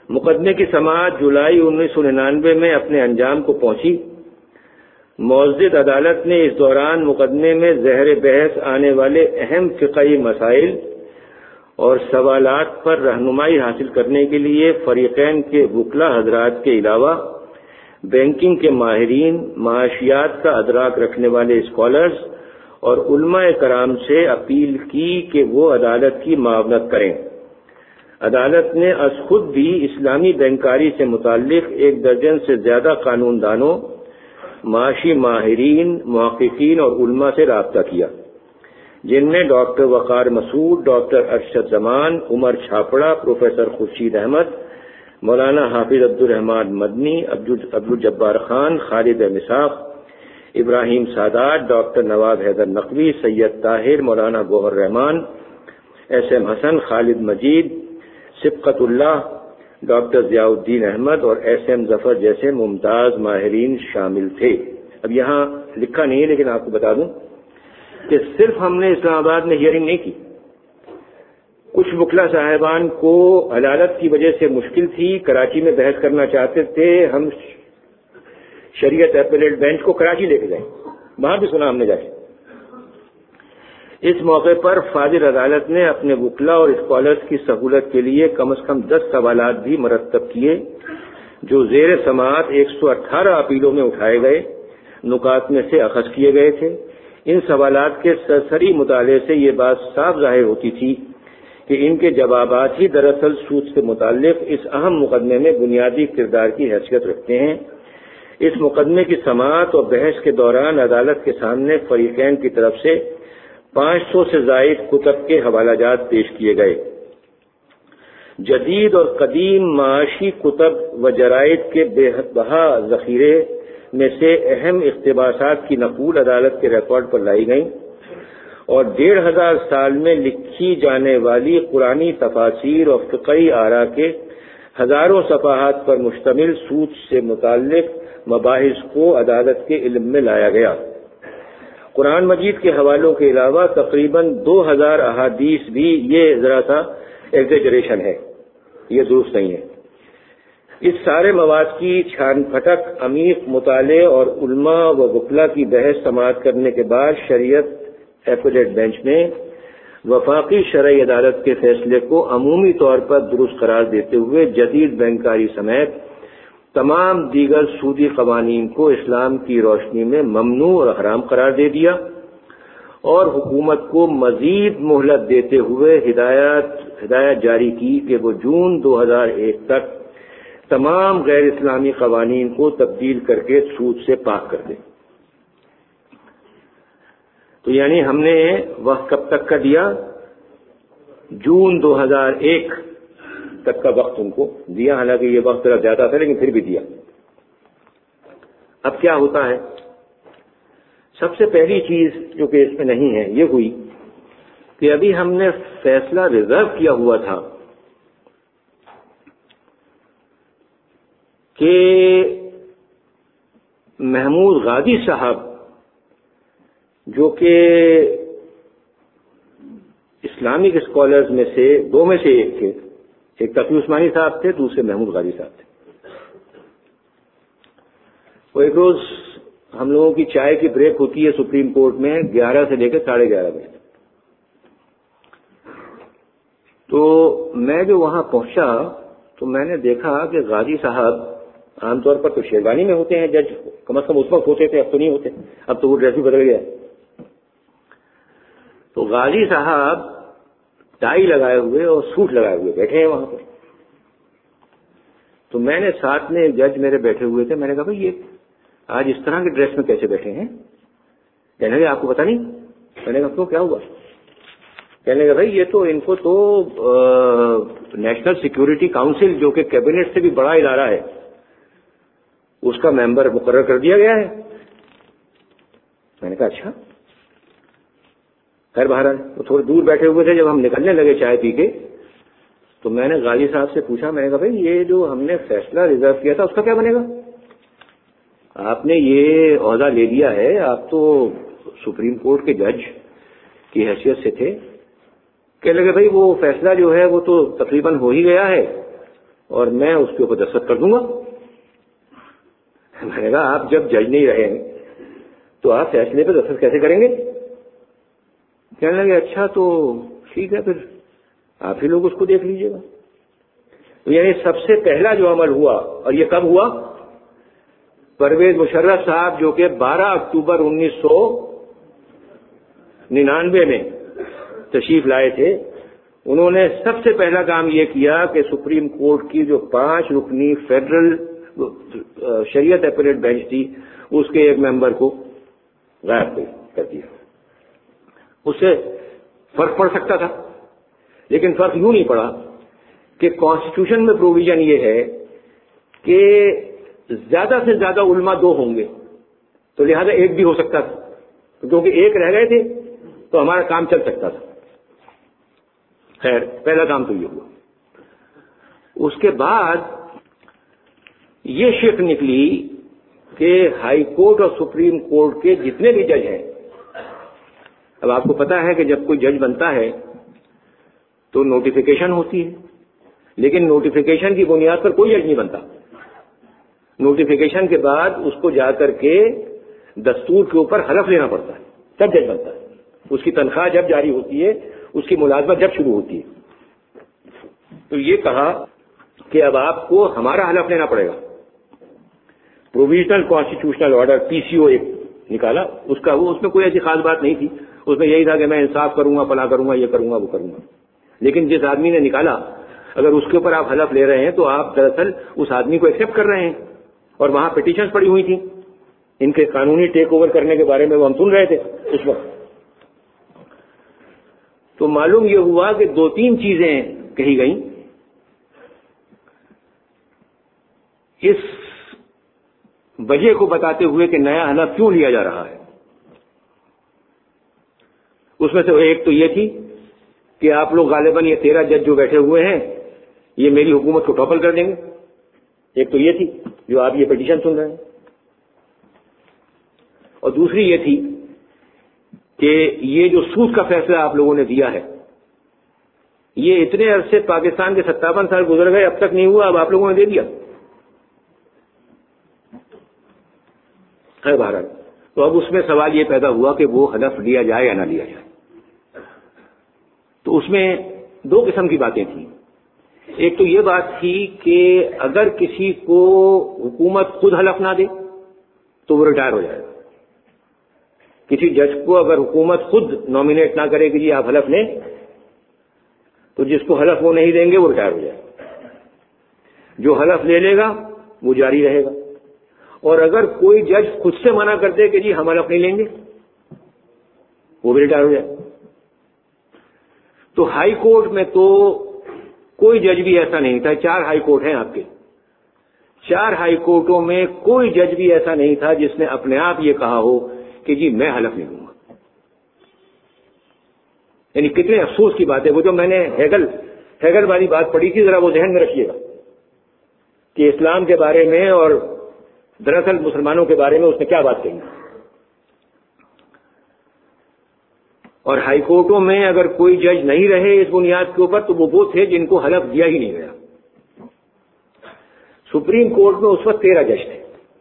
مقدمے کی سماعت جولائی 1999 میں اپنے انجام کو پہنچی۔ معزز عدالت نے اس دوران مقدمے میں زہر بحث آنے والے اہم فقہی مسائل اور سوالات پر رہنمائی حاصل کرنے کے لیے فریقین کے وکلاء حضرات کے علاوہ بینکنگ کے ماہرین، معاشیات کا ادراک رکھنے والے اسکالرز اور علماء کرام سے اپیل کی کہ وہ عدالت کی معاونت کریں۔ عدالت نے از خود بھی اسلامی بینکاری سے متعلق 1 درجن سے زیادہ قانون دانوں، معاشی ماہرین، محققین اور علماء سے رابطہ کیا، جن میں doctor Waqar Masood, doctor Arshad Zaman, Umar Chhapra, professor Khurshid Ahmad, Maulana Hafiz Abdul Rahman مدنی، عبدالجبار خان، خالد مساق، ابراہیم سادات، ڈاکٹر نواب حیدر نقوی، سید طاہر، مولانا گوہر رحمان، ایس ایم حسن، خالد مجید، سبقت اللہ، ڈاکٹر ضیاء الدین احمد اور ایس ایم ظفر جیسے ممتاز ماہرین شامل تھے۔ اب یہاں لکھا نہیں ہے لیکن آپ کو بتا دوں کہ صرف ہم نے اسلام آباد میں ہیئرنگ نہیں کی، کچھ وکلاء صاحبان کو عدالت کی وجہ سے مشکل تھی، کراچی میں بحث کرنا چاہتے تھے، ہم شریعت اپیلیٹ بینچ کو کراچی لے کے گئے، وہاں بھی سنا ہم نے جا کے۔ اس موقع پر فاضل عدالت نے اپنے وکلاء اور اسکالرز کی سہولت کے لیے کم از کم 10 سوالات بھی مرتب کیے جو زیر سماعت 118 اپیلوں میں اٹھائے گئے نکات میں سے اخذ کیے گئے تھے۔ ان سوالات کے سرسری مطالعے سے یہ بات صاف ظاہر ہوتی تھی کہ ان کے جوابات ہی دراصل سود سے متعلق اس اہم مقدمے میں بنیادی کردار کی حیثیت رکھتے ہیں۔ اس مقدمے کی سماعت اور بحث کے دوران عدالت کے سامنے فریقین کی طرف سے 500 سے زائد کتب کے حوالہ جات پیش کیے گئے۔ جدید اور قدیم معاشی کتب و جرائد کے بے بہا ذخیرے میں سے اہم اقتباسات کی نقول عدالت کے ریکارڈ پر لائی گئیں اور 1500 سال میں لکھی جانے والی قرآنی تفاسیر اور فقہی آراء کے ہزاروں صفحات پر مشتمل سود سے متعلق مباحث کو عدالت کے علم میں لایا گیا۔ قرآن مجید کے حوالوں کے علاوہ تقریباً 2000 احادیث بھی، یہ ذرا سا ایگزیجریشن ہے، یہ درست نہیں ہے۔ اس سارے مواد کی چھان پھٹک، عمیق مطالعے اور علماء و وکلاء کی بحث سماعت کرنے کے بعد شریعت ایپیلیٹ بینچ نے وفاقی شرعی عدالت کے فیصلے کو عمومی طور پر درست قرار دیتے ہوئے جدید بینکاری سمیت تمام دیگر سودی قوانین کو اسلام کی روشنی میں ممنوع اور حرام قرار دے دیا اور حکومت کو مزید مہلت دیتے ہوئے ہدایت جاری کی کہ وہ جون 2001 تک تمام غیر اسلامی قوانین کو تبدیل کر کے سود سے پاک کر دے۔ تو یعنی ہم نے وقت کب تک کا دیا؟ جون 2001 تک کا وقت ان کو دیا، حالانکہ یہ وقت ذرا زیادہ تھا لیکن پھر بھی دیا۔ اب کیا ہوتا ہے؟ سب سے پہلی چیز جو کہ اس میں نہیں ہے یہ ہوئی کہ ابھی ہم نے فیصلہ ریزرو کیا ہوا تھا کہ محمود غازی صاحب جو کہ اسلامک اسکالرز میں سے دو میں سے ایک تھے، ایک تقی عثمانی صاحب تھے، دوسرے محمود غازی صاحب تھے، وہ ایک روز ہم لوگوں کی چائے کی بریک ہوتی ہے سپریم کورٹ میں 11 سے لے کے 11:30 بجے، تو میں جو وہاں پہنچا تو میں نے دیکھا کہ غازی صاحب عام طور پر تو شیروانی میں ہوتے ہیں جج، کم از کم اس وقت ہوتے تھے، اب تو نہیں ہوتے، اب تو وہ ڈریس بھی بدل گیا۔ تو غازی صاحب ٹائی لگائے ہوئے اور سوٹ لگائے ہوئے بیٹھے ہیں وہاں پر۔ تو میں نے ساتھ میں جج میرے بیٹھے ہوئے تھے، میں نے کہا بھائی یہ آج اس طرح کے ڈریس میں کیسے بیٹھے ہیں؟ کہنے لگے آپ کو پتا نہیں؟ میں نے کہا کیوں، کیا ہوا؟ کہنے لگا بھائی یہ تو ان کو تو نیشنل سیکیورٹی کاؤنسل جو کہ کیبنٹ سے بھی بڑا ادارہ ہے اس کا ممبر مقرر کر دیا گیا ہے۔ میں نے کہا اچھا، خیر بہرحال وہ تھوڑے دور بیٹھے ہوئے تھے۔ جب ہم نکلنے لگے چائے پی کے تو میں نے غازی صاحب سے پوچھا، میں نے کہا بھائی یہ جو ہم نے فیصلہ ریزرو کیا تھا اس کا کیا بنے گا؟ آپ نے یہ عہدہ لے لیا ہے، آپ تو سپریم کورٹ کے جج کی حیثیت سے تھے۔ کہنے لگے بھائی وہ فیصلہ جو ہے وہ تو تقریباً ہو ہی گیا ہے، اور میں اس کے اوپر دستخط کر دوں گا. میں نے کہا آپ جب جج نہیں رہے تو آپ فیصلے پہ دستخط کیسے کریں گے؟ کہنے لگے اچھا تو ٹھیک ہے، پھر آپ ہی لوگ اس کو دیکھ لیجیے گا. تو یعنی سب سے پہلا جو عمل ہوا، اور یہ کب ہوا؟ پرویز مشرف صاحب جو کہ 12 اکتوبر 1999 میں تشریف لائے تھے، انہوں نے سب سے پہلا کام یہ کیا کہ سپریم کورٹ کی جو 5 رکنی فیڈرل شریعت اپیلیٹ بینچ تھی، اس کے ایک ممبر کو غائب کر دیا. اس سے فرق پڑ سکتا تھا، لیکن فرق یوں نہیں پڑا کہ کانسٹیٹیوشن میں پروویژن یہ ہے کہ زیادہ سے زیادہ علماء 2 ہوں گے، تو لہذا ایک بھی ہو سکتا تھا، کیونکہ ایک رہ گئے تھے تو ہمارا کام چل سکتا تھا. خیر پہلا کام تو یہ ہوا. اس کے بعد یہ شک نکلی کہ ہائی کورٹ اور سپریم کورٹ کے جتنے بھی جج ہیں، اب آپ کو پتا ہے کہ جب کوئی جج بنتا ہے تو نوٹیفیکیشن ہوتی ہے، لیکن نوٹیفیکیشن کی بنیاد پر کوئی جج نہیں بنتا. نوٹیفیکیشن کے بعد اس کو جا کر کے دستور کے اوپر حلف لینا پڑتا ہے، تب جج بنتا ہے. اس کی تنخواہ جب جاری ہوتی ہے، اس کی ملازمت جب شروع ہوتی ہے. تو یہ کہا کہ اب آپ کو ہمارا حلف لینا پڑے گا. پروویژنل کانسٹیٹیوشنل آرڈر PCO ایک نکالا، اس میں کوئی ایسی خاص بات نہیں تھی. اس میں یہی تھا کہ میں انصاف کروں گا، فلاں کروں گا، یہ کروں گا، وہ کروں گا. لیکن جس آدمی نے نکالا، اگر اس کے اوپر آپ حلف لے رہے ہیں تو آپ دراصل اس آدمی کو ایکسپٹ کر رہے ہیں. اور وہاں پٹیشنز پڑی ہوئی تھیں ان کے قانونی ٹیک اوور کرنے کے بارے میں، وہ ہم سن رہے تھے اس وقت. تو معلوم یہ ہوا کہ 2-3 چیزیں کہی گئیں اس وجہ کو بتاتے ہوئے کہ نیا حلف کیوں لیا جا رہا ہے. اس میں سے ایک تو یہ تھی کہ آپ لوگ غالباً یہ 13 جج جو بیٹھے ہوئے ہیں یہ میری حکومت کو ٹاپل کر دیں گے. ایک تو یہ تھی جو آپ یہ پٹیشن سن رہے ہیں، اور دوسری یہ تھی کہ یہ جو سود کا فیصلہ آپ لوگوں نے دیا ہے، یہ اتنے عرصے پاکستان کے 57 سال گزر گئے، اب تک نہیں ہوا، اب آپ لوگوں نے دے دیا. ہے بہرحال. تو اب اس میں سوال یہ پیدا ہوا کہ وہ حلف لیا جائے یا نہ لیا جائے. تو اس میں 2 قسم کی باتیں تھیں. ایک تو یہ بات تھی کہ اگر کسی کو حکومت خود حلف نہ دے تو وہ ریٹائر ہو جائے گا. کسی جج کو اگر حکومت خود نامینیٹ نہ کرے کہ جی آپ حلف لیں، تو جس کو حلف وہ نہیں دیں گے وہ ریٹائر ہو جائے گا. جو حلف لے لے گا وہ جاری رہے گا. اور اگر کوئی جج خود سے منع کر دے کہ جی ہم حلف نہیں لیں گے، وہ بھی ریٹائر ہو جائے. تو ہائی کورٹ میں تو کوئی جج بھی ایسا نہیں تھا. 4 ہائی کورٹ ہیں آپ کے. 4 ہائی کورٹوں میں کوئی جج بھی ایسا نہیں تھا جس نے اپنے آپ یہ کہا ہو کہ جی میں حلف نہیں دوں گا. یعنی کتنے افسوس کی بات ہے. وہ جو میں نے ہیگل والی بات پڑھی تھی، ذرا وہ ذہن میں رکھیے گا کہ اسلام کے بارے میں اور دراصل مسلمانوں کے بارے میں اس نے کیا بات کہی. اور ہائی کورٹوں میں اگر کوئی جج نہیں رہے اس بنیاد کے اوپر تو وہ تھے جن کو حلف دیا ہی نہیں گیا. سپریم کورٹ میں اس وقت 13 جج تھے.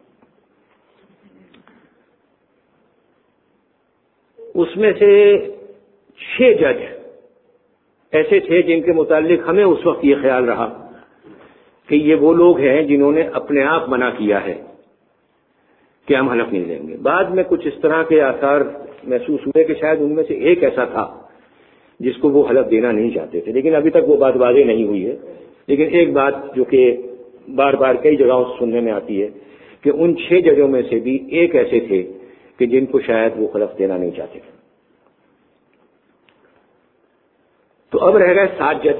اس میں سے 6 جج ایسے تھے جن کے متعلق ہمیں اس وقت یہ خیال رہا کہ یہ وہ لوگ ہیں جنہوں نے اپنے آپ منع کیا ہے کہ ہم حلف نہیں لیں گے. بعد میں کچھ اس طرح کے آثار محسوس ہوئے کہ شاید ان میں سے ایک ایسا تھا جس کو وہ حلف دینا نہیں چاہتے تھے، لیکن ابھی تک وہ بات واضح نہیں ہوئی ہے. لیکن ایک بات جو کہ بار بار کئی جگہوں سے سننے میں آتی ہے کہ ان 6 ججوں میں سے بھی ایک ایسے تھے کہ جن کو شاید وہ حلف دینا نہیں چاہتے تھے. تو اب رہ گئے 7 جج.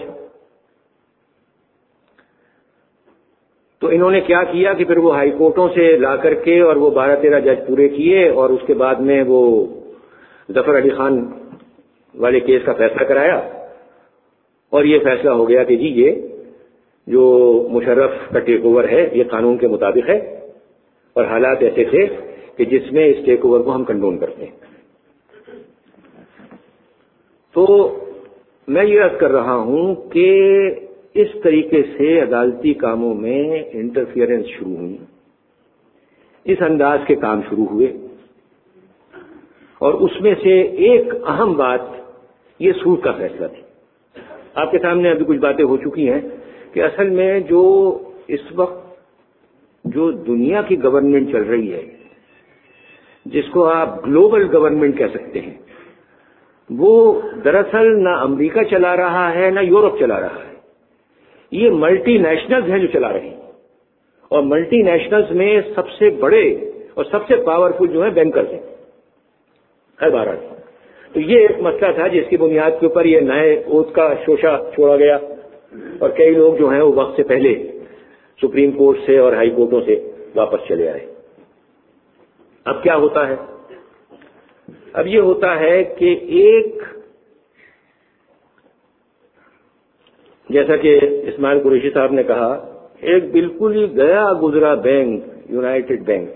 تو انہوں نے کیا کیا کہ پھر وہ ہائی کورٹوں سے لا کر کے اور وہ 12-13 جج پورے کیے، اور اس کے بعد میں وہ ظفر علی خان والے کیس کا فیصلہ کرایا، اور یہ فیصلہ ہو گیا کہ جی یہ جو مشرف کا ٹیک اوور ہے یہ قانون کے مطابق ہے، اور حالات ایسے تھے کہ جس میں اس ٹیک اوور کو ہم کنڈون کرتے ہیں. تو میں یہ عرض کر رہا ہوں کہ اس طریقے سے عدالتی کاموں میں انٹرفیئرنس شروع ہوئی، اس انداز کے کام شروع ہوئے، اور اس میں سے ایک اہم بات یہ سود کا فیصلہ تھی۔ آپ کے سامنے ابھی کچھ باتیں ہو چکی ہیں کہ اصل میں جو اس وقت جو دنیا کی گورنمنٹ چل رہی ہے، جس کو آپ گلوبل گورنمنٹ کہہ سکتے ہیں، وہ دراصل نہ امریکہ چلا رہا ہے نہ یورپ چلا رہا ہے، یہ ملٹی نیشنلز ہیں جو چلا رہے ہیں، اور ملٹی نیشنلز میں سب سے بڑے اور سب سے پاورفل جو ہیں بینکرز ہیں ہر بارہ۔ تو یہ ایک مسئلہ تھا جس کی بنیاد کے اوپر یہ نئے اوت کا شوشہ چھوڑا گیا، اور کئی لوگ جو ہیں وہ وقت سے پہلے سپریم کورٹ سے اور ہائی کورٹوں سے واپس چلے آئے۔ اب کیا ہوتا ہے؟ اب یہ ہوتا ہے کہ ایک، جیسا کہ اسماعیل قریشی صاحب نے کہا، ایک بالکل ہی گیا گزرا bank, united bank,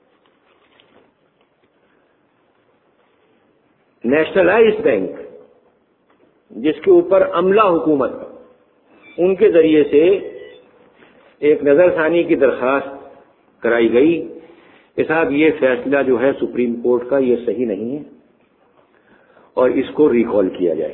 nationalised bank, جس کے اوپر عملہ حکومت، ان کے ذریعے سے ایک نظر ثانی کی درخواست کرائی گئی کہ صاحب یہ فیصلہ جو ہے سپریم کورٹ کا یہ صحیح نہیں ہے اور اس کو ریکال کیا جائے۔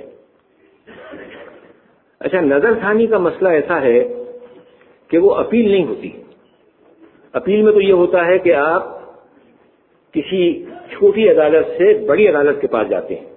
اچھا، نظر ثانی کا مسئلہ ایسا ہے کہ وہ اپیل نہیں ہوتی۔ اپیل میں تو یہ ہوتا ہے کہ آپ کسی چھوٹی عدالت سے بڑی عدالت کے پاس جاتے ہیں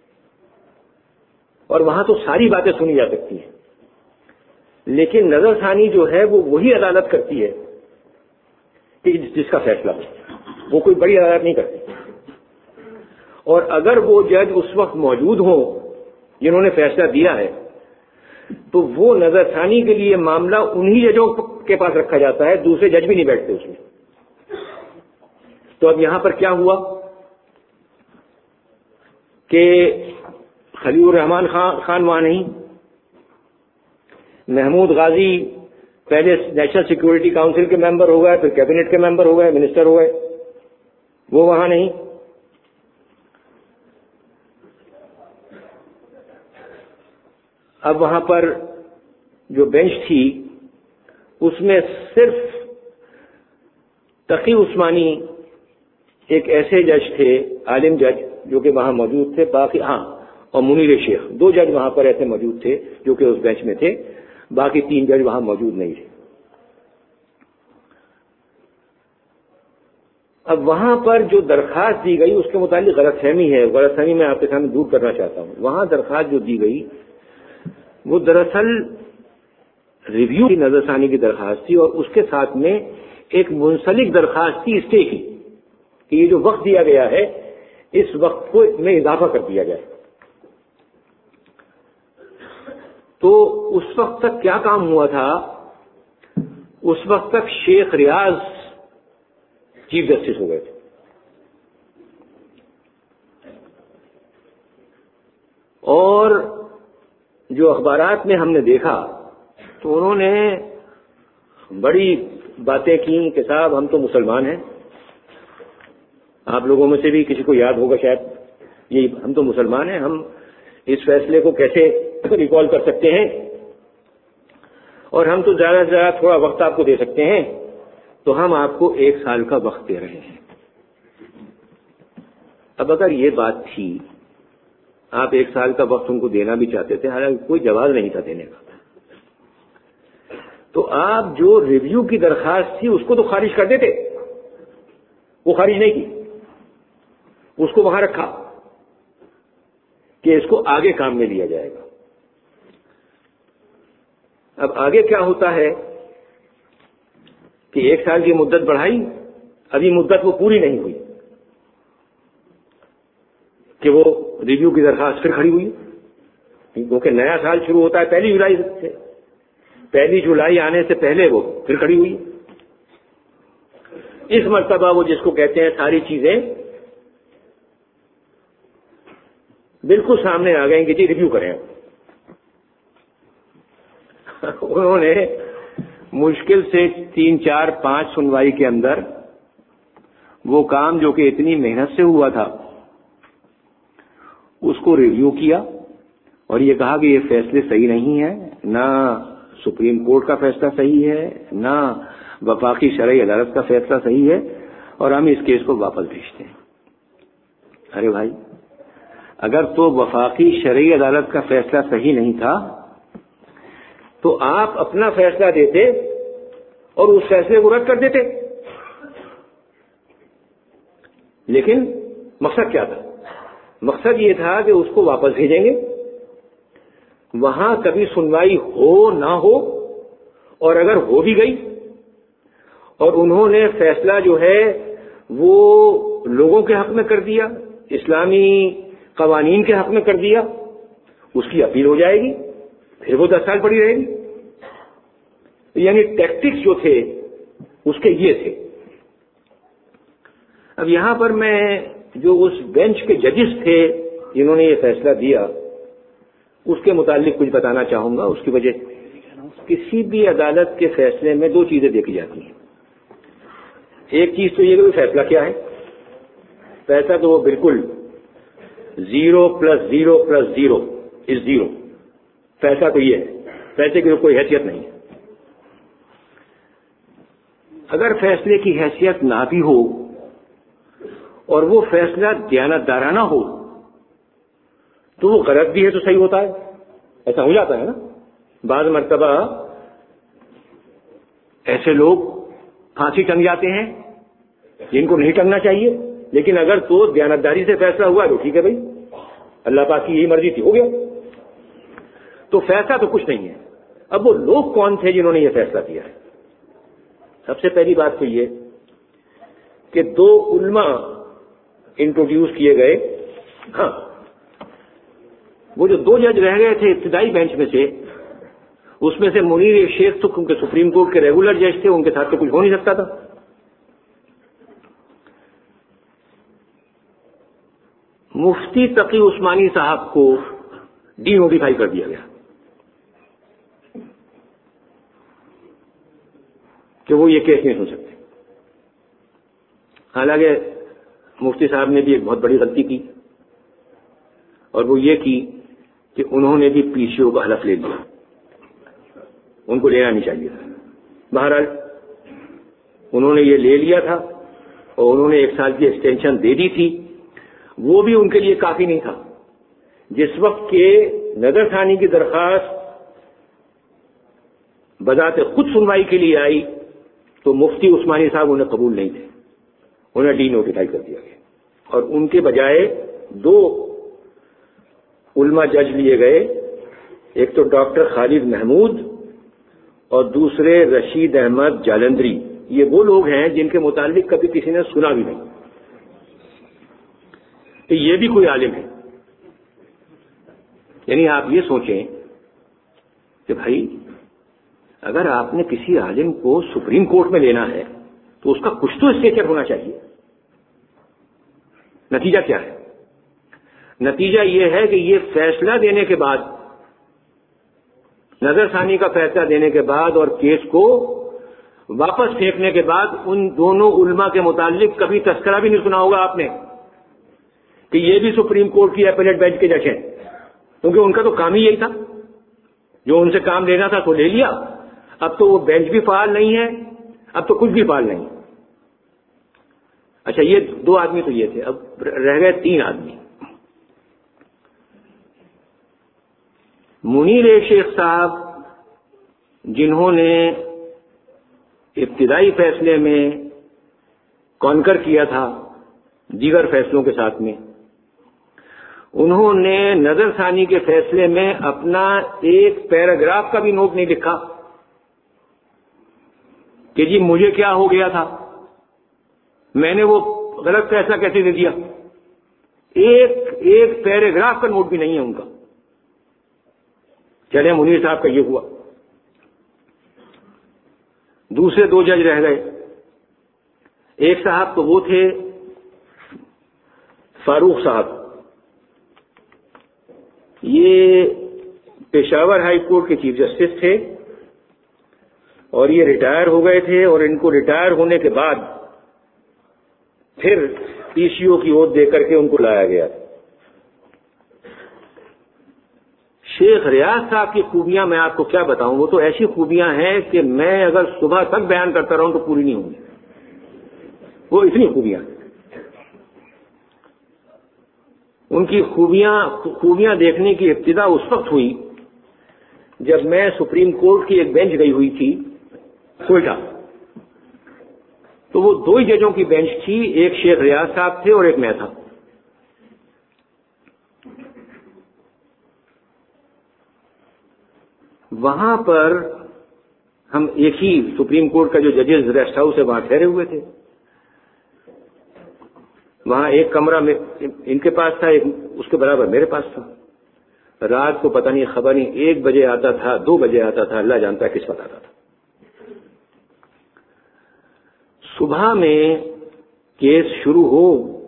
اور وہاں تو ساری باتیں سنی جا سکتی ہیں، لیکن نظر ثانی جو ہے وہ وہی عدالت کرتی ہے کہ جس کا فیصلہ ہو، وہ کوئی بڑی عدالت نہیں کرتی۔ اور اگر وہ جج اس وقت موجود ہوں جنہوں نے فیصلہ دیا ہے تو وہ نظر ثانی کے لیے معاملہ انہی ججوں کے پاس رکھا جاتا ہے، دوسرے جج بھی نہیں بیٹھتے اس میں۔ تو اب یہاں پر کیا ہوا کہ خلیل الرحمان خان وہاں نہیں، محمود غازی پہلے نیشنل سیکورٹی کاؤنسل کے ممبر ہو گئے، پھر کیبنٹ کے ممبر ہو گئے، منسٹر ہو گئے، وہ وہاں نہیں۔ اب وہاں پر جو بینچ تھی اس میں صرف تقی عثمانی ایک ایسے جج تھے، عالم جج جو کہ وہاں موجود تھے، باقی ہاں، اور منیر شیخ، دو جج وہاں پر ایسے موجود تھے جو کہ اس بینچ میں تھے، باقی تین جج وہاں موجود نہیں تھے۔ اب وہاں پر جو درخواست دی گئی اس کے متعلق غلط فہمی ہے، غلط فہمی میں آپ کے سامنے دور کرنا چاہتا ہوں۔ وہاں درخواست جو دی گئی وہ دراصل ریویو کی نظر ثانی کی درخواست تھی، اور اس کے ساتھ میں ایک منسلک درخواست تھی اسٹے کی کہ یہ جو وقت دیا گیا ہے اس وقت کو میں اضافہ کر دیا جائے۔ تو اس وقت تک کیا کام ہوا تھا؟ اس وقت تک شیخ ریاض چیف جسٹس ہو گئے تھے، اور جو اخبارات میں ہم نے دیکھا تو انہوں نے بڑی باتیں کی کہ صاحب ہم تو مسلمان ہیں، آپ لوگوں میں سے بھی کسی کو یاد ہوگا شاید، یہ ہم تو مسلمان ہیں، ہم اس فیصلے کو کیسے ریکال کر سکتے ہیں، اور ہم تو زیادہ سے زیادہ تھوڑا وقت آپ کو دے سکتے ہیں، تو ہم آپ کو 1 سال کا وقت دے رہے ہیں۔ اب اگر یہ بات تھی، آپ 1 سال کا وقت ان کو دینا بھی چاہتے تھے، حالانکہ کوئی جواز نہیں تھا دینے کا، تو آپ جو ریویو کی درخواست تھی اس کو تو خارج کر دیتے، وہ خارج نہیں کی، اس کو وہاں رکھا کہ اس کو آگے کام میں لیا جائے گا۔ اب آگے کیا ہوتا ہے کہ 1 سال کی مدت بڑھائی، ابھی مدت وہ پوری نہیں ہوئی کہ وہ ریویو کی درخواست پھر کھڑی ہوئی، کیونکہ نیا سال شروع ہوتا ہے 1 جولائی سے، 1 جولائی آنے سے پہلے وہ پھر کھڑی ہوئی۔ اس مرتبہ وہ جس کو کہتے ہیں ساری چیزیں بالکل سامنے آ گئیں کہ جی ریویو کریں۔ انہوں نے مشکل سے 3 4 5 سنوائی کے اندر وہ کام جو کہ اتنی محنت سے ہوا تھا اس کو ریویو کیا اور یہ کہا کہ یہ فیصلے صحیح نہیں ہیں، نہ سپریم کورٹ کا فیصلہ صحیح ہے نہ وفاقی شرعی عدالت کا فیصلہ صحیح ہے اور ہم اس کیس کو واپس بھیجتے ہیں. ارے بھائی، اگر تو وفاقی شرعی عدالت کا فیصلہ صحیح نہیں تھا تو آپ اپنا فیصلہ دیتے اور اس فیصلے کو رد کر دیتے. لیکن مقصد کیا تھا؟ مقصد یہ تھا کہ اس کو واپس بھیجیں گے، وہاں کبھی سنوائی ہو نہ ہو، اور اگر ہو بھی گئی اور انہوں نے فیصلہ جو ہے وہ لوگوں کے حق میں کر دیا، اسلامی قوانین کے حق میں کر دیا، اس کی اپیل ہو جائے گی، پھر وہ 10 سال پڑی رہے گی. یعنی ٹیکٹکس جو تھے اس کے یہ تھے. اب یہاں پر میں جو اس بینچ کے ججز تھے جنہوں نے یہ فیصلہ دیا اس کے متعلق کچھ بتانا چاہوں گا. اس کی وجہ کسی بھی عدالت کے فیصلے میں 2 چیزیں دیکھی جاتی ہیں. ایک چیز تو یہ کہ فیصلہ کیا ہے. فیصلہ تو وہ بالکل 0 + 0 + 0 = 0. فیصلہ تو یہ ہے، فیصلے کی کوئی حیثیت نہیں ہے. اگر فیصلے کی حیثیت نہ بھی ہو اور وہ فیصلہ دیانتدارانہ ہو تو وہ غلط بھی ہے تو صحیح ہوتا ہے. ایسا ہو جاتا ہے نا. بعض مرتبہ ایسے لوگ پھانسی ٹنگ جاتے ہیں جن کو نہیں ٹنگنا چاہیے، لیکن اگر تو دیانتداری سے فیصلہ ہوا تو ٹھیک ہے بھائی، اللہ پاک کی یہی مرضی تھی، ہو گیا. تو فیصلہ تو کچھ نہیں ہے. اب وہ لوگ کون تھے جنہوں نے یہ فیصلہ کیا ہے؟ سب سے پہلی بات تو یہ کہ 2 علماء انٹروڈیوس کیے گئے. ہاں، وہ جو 2 جج رہ گئے تھے ابتدائی بینچ میں سے، اس میں سے منیر شیخ تو کیونکہ سپریم کورٹ کے ریگولر جج تھے، ان کے ساتھ تو کچھ ہو نہیں سکتا تھا. مفتی تقی عثمانی صاحب کو ڈی نوٹیفائی کر دیا گیا کہ وہ یہ کیس نہیں سن سکتے. حالانکہ مفتی صاحب نے بھی ایک بہت بڑی غلطی کی، اور وہ یہ کی کہ انہوں نے بھی پی سی او کا حلف لے لیا. ان کو لینا نہیں چاہیے تھا. بہرحال انہوں نے یہ لے لیا تھا اور انہوں نے 1 سال کی ایکسٹینشن دے دی تھی. وہ بھی ان کے لیے کافی نہیں تھا. جس وقت کے نظر ثانی کی درخواست بذات خود سنوائی کے لیے آئی تو مفتی عثمانی صاحب انہیں قبول نہیں تھے، انہیں ڈی نوٹیفائی کر دیا گیا اور ان کے بجائے 2 علماء جج لیے گئے. ایک تو ڈاکٹر خالد محمود اور دوسرے رشید احمد جالندری. یہ وہ لوگ ہیں جن کے متعلق کبھی کسی نے سنا بھی نہیں کہ یہ بھی کوئی عالم ہے. یعنی آپ یہ سوچیں کہ بھائی اگر آپ نے کسی عالم کو سپریم کورٹ میں لینا ہے تو اس کا کچھ تو اسٹیچر ہونا چاہیے. نتیجہ کیا ہے؟ نتیجہ یہ ہے کہ یہ فیصلہ دینے کے بعد، نظر ثانی کا فیصلہ دینے کے بعد اور کیس کو واپس پھینکنے کے بعد ان دونوں علماء کے متعلق کبھی تذکرہ بھی نہیں سنا ہوگا آپ نے کہ یہ بھی سپریم کورٹ کی اپیلیٹ بینچ کے جج ہیں، کیونکہ ان کا تو کام ہی یہی تھا. جو ان سے کام لینا تھا تو لے لیا. اب تو وہ بینچ بھی فعال نہیں ہے، اب تو کچھ بھی فعال نہیں. اچھا، یہ 2 آدمی تو یہ تھے. اب رہ گئے 3 آدمی. منیر شیخ صاحب جنہوں نے ابتدائی فیصلے میں کانکر کیا تھا دیگر فیصلوں کے ساتھ میں، انہوں نے نظر ثانی کے فیصلے میں اپنا ایک پیراگراف کا بھی نوٹ نہیں لکھا کہ جی مجھے کیا ہو گیا تھا، میں نے وہ غلط فیصلہ کیسے دے دیا. ایک پیراگراف کا نوٹ بھی نہیں ہے ان کا. چلے منیر صاحب کا یہ ہوا. دوسرے 2 جج رہ گئے. ایک صاحب تو وہ تھے فاروق صاحب. یہ پشاور ہائی کورٹ کے چیف جسٹس تھے اور یہ ریٹائر ہو گئے تھے، اور ان کو ریٹائر ہونے کے بعد پھر پی سی او کی عہد دے کر کے ان کو لایا گیا. شیخ ریاض صاحب کی خوبیاں میں آپ کو کیا بتاؤں، وہ تو ایسی خوبیاں ہیں کہ میں اگر صبح تک بیان کرتا رہوں تو پوری نہیں ہوں گی، وہ اتنی خوبیاں ہیں ان کی۔ خوبیاں دیکھنے کی ابتدا اس وقت ہوئی جب میں سپریم کورٹ کی ایک بینچ گئی ہوئی تھی کوئٹہ، تو وہ 2 ہی ججوں کی بینچ تھی، ایک شیخ ریاض صاحب تھے اور ایک میں تھا۔ وہاں پر ہم ایک ہی سپریم کورٹ کا جو ججز ریسٹ ہاؤس ہے وہاں ٹھہرے ہوئے تھے۔ وہاں ایک کمرہ میں ان کے پاس تھا، ایک اس کے برابر میرے پاس تھا۔ رات کو پتہ نہیں، خبر نہیں 1 بجے آتا تھا، 2 بجے آتا تھا، اللہ جانتا ہے کس وقت آتا تھا۔ صبح میں کیس شروع ہو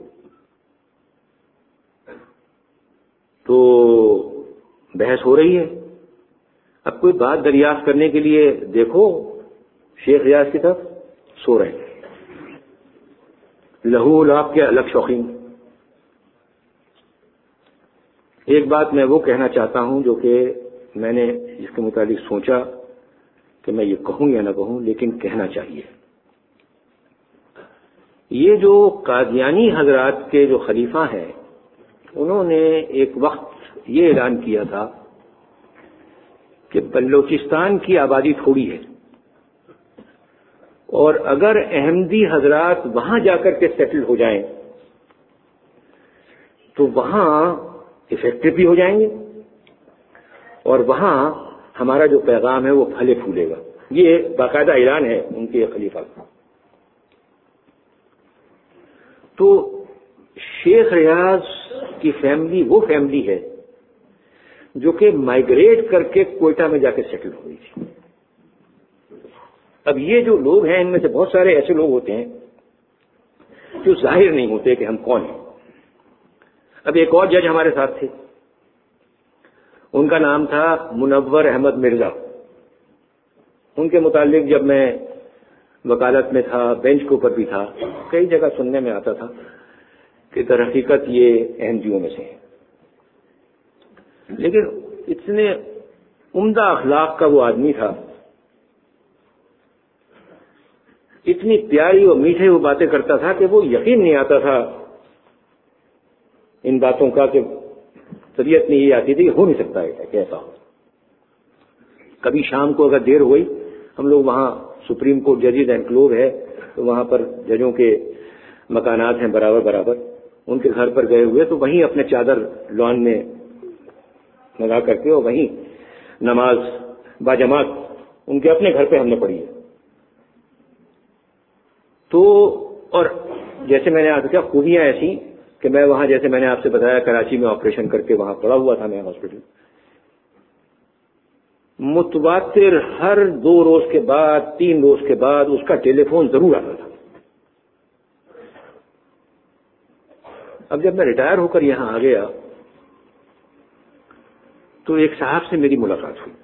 تو بحث ہو رہی ہے، اب کوئی بات دریافت کرنے کے لیے دیکھو شیخ ریاض کی طرف، سو رہے ہیں، لہو لعاب کے الگ شوقین۔ ایک بات میں وہ کہنا چاہتا ہوں جو کہ میں نے اس کے متعلق سوچا کہ میں یہ کہوں یا نہ کہوں، لیکن کہنا چاہیے۔ یہ جو قادیانی حضرات کے جو خلیفہ ہیں، انہوں نے ایک وقت یہ اعلان کیا تھا کہ بلوچستان کی آبادی تھوڑی ہے، اور اگر احمدی حضرات وہاں جا کر کے سیٹل ہو جائیں تو وہاں افیکٹو بھی ہو جائیں گے، اور وہاں ہمارا جو پیغام ہے وہ پھلے پھولے گا۔ یہ باقاعدہ اعلان ہے ان کے خلیفہ کا۔ تو شیخ ریاض کی فیملی وہ فیملی ہے جو کہ مائگریٹ کر کے کوئٹہ میں جا کے سیٹل ہوئی تھی۔ اب یہ جو لوگ ہیں ان میں سے بہت سارے ایسے لوگ ہوتے ہیں جو ظاہر نہیں ہوتے کہ ہم کون ہیں۔ اب ایک اور جج ہمارے ساتھ تھے، ان کا نام تھا منور احمد مرزا۔ ان کے متعلق جب میں وکالت میں تھا، بینچ کے اوپر بھی تھا، کئی جگہ سننے میں آتا تھا کہ در حقیقت یہ احمدیوں میں سے ہیں، لیکن اتنے عمدہ اخلاق کا وہ آدمی تھا، اتنی پیاری اور میٹھے وہ باتیں کرتا تھا کہ وہ یقین نہیں آتا تھا ان باتوں کا، کہ طبیعت نہیں یہ آتی تھی ہو نہیں سکتا ہے کہ ایسا ہو۔ کبھی شام کو اگر دیر ہوئی، ہم لوگ وہاں سپریم کورٹ ججز انکلوو ہے تو وہاں پر ججوں کے مکانات ہیں برابر، ان کے گھر پر گئے ہوئے تو وہیں اپنے چادر لان میں لگا کر کے اور وہیں نماز باجماعت ان کے اپنے گھر پہ ہم نے پڑھی ہے۔ تو اور جیسے میں نے آپ کیا خوبیاں ایسی کہ میں وہاں، جیسے میں نے آپ سے بتایا، کراچی میں آپریشن کر کے وہاں پڑا ہوا تھا میں ہاسپٹل، متواتر ہر 2 روز کے بعد 3 روز کے بعد اس کا ٹیلی فون ضرور آتا تھا۔ اب جب میں ریٹائر ہو کر یہاں آ گیا تو ایک صاحب سے میری ملاقات ہوئی،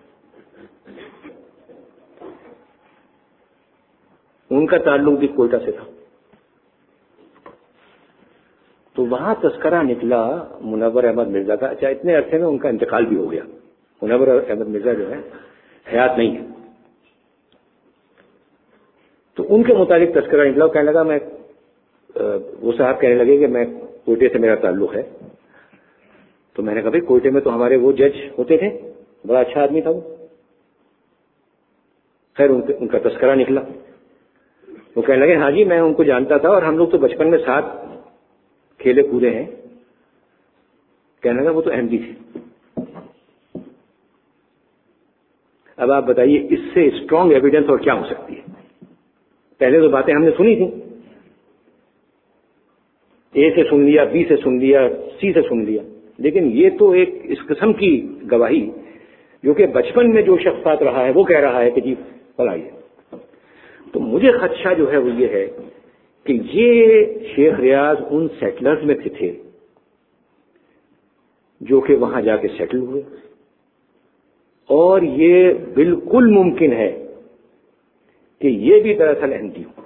ان کا تعلق بھی کوئٹہ سے تھا، تو وہاں تذکرہ نکلا منور احمد مرزا کا۔ اچھا، اتنے عرصے میں ان کا انتقال بھی ہو گیا، منور احمد مرزا جو ہے حیات نہیں ہے۔ تو ان کے متعلق تذکرہ نکلا، کہنے لگا میں، وہ صاحب کہنے لگے کہ میں کوئٹے سے میرا تعلق ہے۔ تو میں نے کہا بھائی کوئٹے میں تو ہمارے وہ جج ہوتے تھے، بڑا اچھا آدمی تھا وہ۔ خیر ان کا تذکرہ نکلا، وہ کہنے لگے ہاں جی میں ان کو جانتا تھا اور ہم لوگ تو بچپن میں ساتھ کھیلے کودے ہیں۔ کہنے لگا وہ تو احمدی تھے۔ اب آپ بتائیے اس سے اسٹرانگ ایویڈنس اور کیا ہو سکتی ہے؟ پہلے تو باتیں ہم نے سنی تھی، اے سے سن لیا، بی سے سن لیا، سی سے سن لیا، لیکن یہ تو ایک اس قسم کی گواہی جو کہ بچپن میں جو شخص ساتھ رہا ہے وہ کہہ رہا ہے کہ جی پڑھائیے۔ تو مجھے خدشہ جو ہے وہ یہ ہے کہ یہ شیخ ریاض ان سیٹلرز میں تھے جو کہ وہاں جا کے سیٹل ہوئے، اور یہ بالکل ممکن ہے کہ یہ بھی دراصل احمدی ہوں۔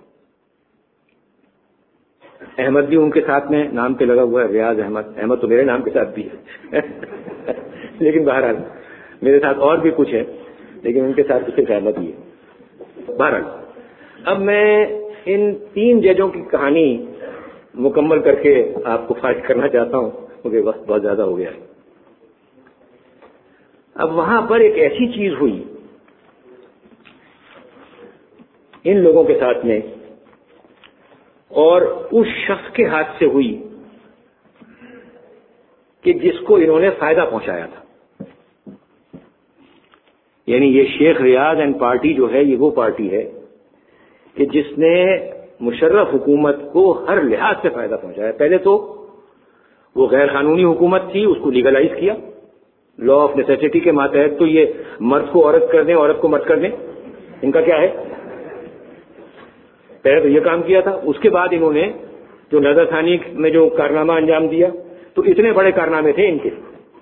احمد بھی ان کے ساتھ میں نام پہ لگا ہوا ہے، ریاض احمد، احمد تو میرے نام کے ساتھ بھی ہے لیکن بہرحال میرے ساتھ اور بھی کچھ ہے لیکن ان کے ساتھ اسے سہمت ہی ہے. بہرحال اب میں ان 3 ججوں کی کہانی مکمل کر کے آپ کو فارغ کرنا چاہتا ہوں کیونکہ وقت بہت زیادہ ہو گیا ہے. اب وہاں پر ایک ایسی چیز ہوئی ان لوگوں کے ساتھ میں اور اس شخص کے ہاتھ سے ہوئی کہ جس کو انہوں نے فائدہ پہنچایا تھا. یعنی یہ شیخ ریاض اینڈ پارٹی جو ہے یہ وہ پارٹی ہے کہ جس نے مشرف حکومت کو ہر لحاظ سے فائدہ پہنچایا. پہلے تو وہ غیر قانونی حکومت تھی, اس کو لیگلائز کیا لا آف نیسیسٹی کے ماتحت. تو یہ مرد کو عورت کر دیں, عورت کو مرد کر دیں, ان کا کیا ہے؟ پہلے تو یہ کام کیا تھا. اس کے بعد انہوں نے جو نظر ثانی میں جو کارنامہ انجام دیا تو اتنے بڑے کارنامے تھے ان کے.